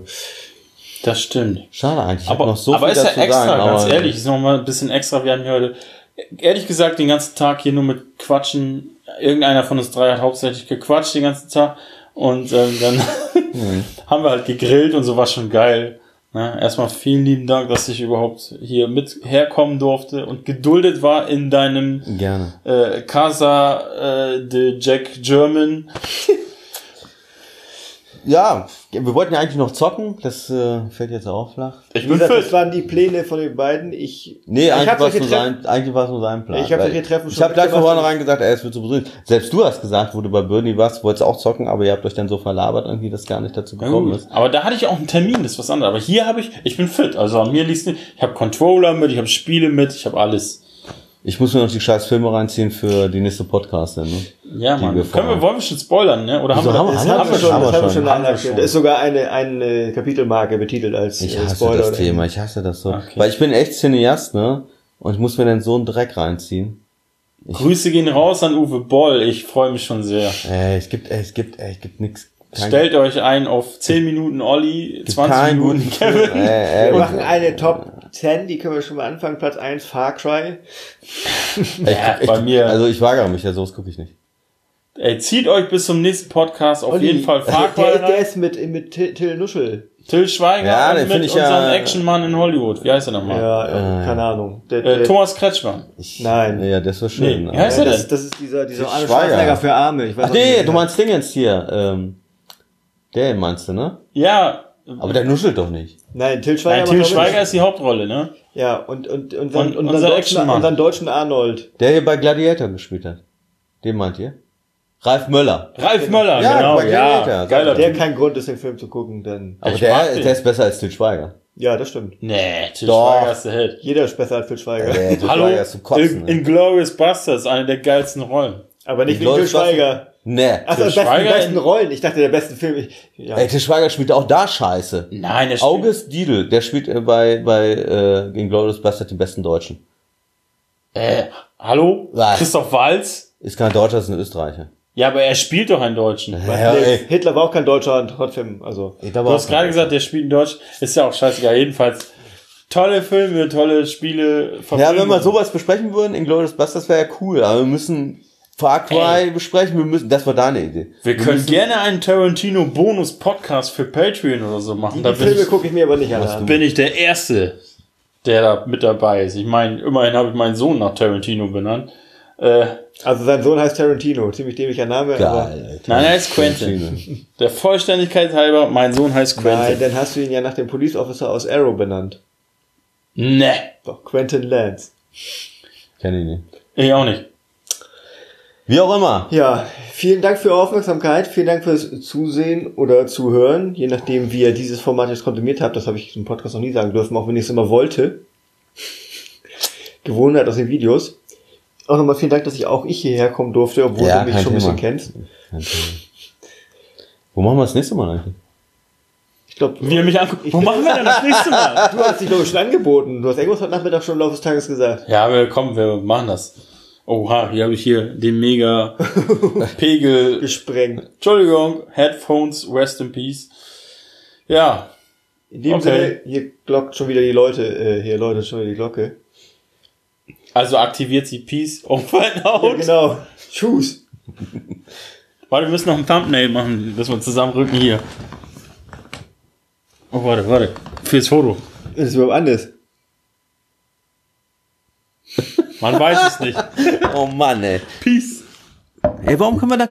Das stimmt. Schade eigentlich. Ich hab Aber, noch so aber viel ist ja dazu extra, sagen, ganz aber ehrlich, ist noch mal ein bisschen extra. Wir haben hier heute, ehrlich gesagt, den ganzen Tag hier nur mit Quatschen. Irgendeiner von uns drei hat hauptsächlich gequatscht den ganzen Tag. Und ähm, dann haben wir halt gegrillt und so, war schon geil. Na, erstmal vielen lieben Dank, dass ich überhaupt hier mit herkommen durfte und geduldet war in deinem gerne. äh, Casa äh, de Jack German. Ja, wir wollten ja eigentlich noch zocken, das äh, fällt jetzt auch flach. Ich Wie bin gesagt, das fit. waren die Pläne von den beiden. Ich, Nee, ich eigentlich hab war es solche nur Treffen- sein, eigentlich war es nur sein Plan. Ich hab Weil solche Treffen Ich schon habe gleich von mitgemacht. vornherein gesagt, ey, es wird so berühmt. Selbst du hast gesagt, wo du bei Bernie warst, wolltest auch zocken, aber ihr habt euch dann so verlabert, irgendwie, dass gar nicht dazu Ja, gekommen gut. ist. Aber da hatte ich auch einen Termin, das ist was anderes. Aber hier habe ich, ich bin fit. Also an mir liegt's nicht. Ich habe Controller mit, ich habe Spiele mit, ich habe alles. Ich muss mir noch die scheiß Filme reinziehen für die nächste Podcast, ne? Ja, Die Mann. wir Können vorhaben. wir, wollen wir schon spoilern, ne? Oder haben Wieso wir, haben wir- Das haben haben wir schon, haben das wir haben wir schon, schon haben wir angeführt. schon. Da ist sogar eine, eine Kapitelmarke betitelt als Ich äh, hasse Spoiler. das oder Thema, ich hasse das so. Okay. Weil ich bin echt Cineast, ne? Und ich muss mir dann so einen Dreck reinziehen. Grüße gehen raus an Uwe Boll. Ich freue mich schon sehr. Ey, es gibt, ey, es gibt, ey, es gibt nix. Kein- Stellt euch ein auf zehn Minuten Olli, gibt zwanzig keinen Minuten guten Kevin. Film. Ey, ey, Wir machen eine Top zehn, die können wir schon mal anfangen. Platz eins, Far Cry. ich, Ja, ich, bei mir- Also ich wagere mich, ja, sowas gucke ich nicht. Ey, zieht euch bis zum nächsten Podcast auf Olli, jeden Fall Far Cry der, der rein. ist mit, mit Till, Till Nuschel. Till Schweiger Ja, den und find mit ich ja- unserem Actionmann in Hollywood. Wie heißt er nochmal? Ja, äh, Äh, keine Ahnung. Der, Äh, der, Thomas Kretschmann. Ich, Nein. Ja, das war schön. Nee, aber- wie heißt ja, er das, denn? das ist dieser, dieser Til Arne Schweiger. Schwarzenegger für Arme. Ich weiß Ach auch nicht, nee, wie du der meinst Dingens hier, ähm, der meinst du, ne? Ja. Aber der nuschelt doch nicht. heißt. Nein, Till Schweiger. Nein, macht Till aber Schweiger nicht- ist die Hauptrolle, ne? Ja, und, und, und, und, Und und unser unseren, deutschen, Actionmann. unseren deutschen Arnold. Der hier bei Gladiator gespielt hat. Den meint ihr? Ralf Möller. Ralf Möller, Ja, genau. bei Ja, Gladiator. geiler Der Typ. kein Grund ist, den Film zu gucken, denn. Aber Ich der, mag den. der ist besser als Til Schweiger. Ja, das stimmt. Nee, Til Doch. Schweiger ist der Held. Jeder ist besser als Til Schweiger. Der Til Hallo, Schweiger ist zum Kotzen. in, in Glorious Bastards, eine der geilsten Rollen. Aber nicht wie Til Glorious Schweiger. Nee. Achso, Til besten, Schweiger besten in- Rollen. Ich dachte, der besten Film. Ich, ja. Ey, Til Schweiger spielt auch da scheiße. Nein, der spielt... August Diedl, der spielt äh, bei, bei äh, in Glorious Bastard den besten Deutschen. Äh, hallo? Was? Christoph Waltz? Ist kein Deutscher, ist ein Österreicher. Ja, aber er spielt doch einen Deutschen. Ja, Nee, ey. Hitler war auch kein Deutscher und trotzdem, also. Ich Du hast gerade gesagt, der spielt in Deutsch. Ist ja auch scheißegal. Jedenfalls tolle Filme, tolle Spiele. Ja, wenn wir Verfilmungen. sowas besprechen würden, in Glorious Bastards wäre ja cool, aber wir müssen Far Cry Ey. besprechen, wir müssen, das war deine Idee. Wir können gerne einen Tarantino-Bonus-Podcast für Patreon oder so machen. Die, Da die bin Filme ich, gucke ich mir aber nicht alle an. bin ich der Erste, der da mit dabei ist. Ich meine, immerhin habe ich meinen Sohn nach Tarantino benannt. Äh, Also sein Sohn heißt Tarantino, ziemlich dämlicher Name. Aber Geil, Alter. nein, er ist Quentin. Der Vollständigkeit halber, mein Sohn heißt nein, Quentin. dann hast du ihn ja nach dem Police Officer aus Arrow benannt. Ne, Doch, Quentin Lance. Kenn ich nicht. ich auch nicht. Wie auch immer. Ja, vielen Dank für eure Aufmerksamkeit, vielen Dank fürs Zusehen oder Zuhören, je nachdem, wie ihr dieses Format jetzt konsumiert habt. Das habe ich im Podcast noch nie sagen dürfen, auch wenn ich es immer wollte. Gewohnheit aus den Videos. Auch nochmal vielen Dank, dass ich auch ich hierher kommen durfte, obwohl Ja, du mich kein schon ein bisschen Thema. kennst. Wo machen wir das nächste Mal eigentlich? Ich glaube, Wie er mich anguckt. Wo machen wir denn das nächste Mal? du hast dich doch schon angeboten. Du hast irgendwas heute Nachmittag schon im Laufe des Tages gesagt. Ja, wir kommen, wir machen das. Oha, hier habe ich hier den mega Pegel. Gesprengt. Entschuldigung, Headphones, rest in peace. Ja, In dem Okay. Sinne, hier glockt schon wieder die Leute, äh, hier läutet schon wieder die Glocke. also aktiviert sie Peace, over and Ja, out. genau. Tschüss. Warte, wir müssen noch ein Thumbnail machen, dass wir zusammenrücken hier. Oh, warte, warte. Fürs Foto. Das ist überhaupt anders. Man weiß es nicht. Oh Mann, ey. Peace. Ey, warum können wir da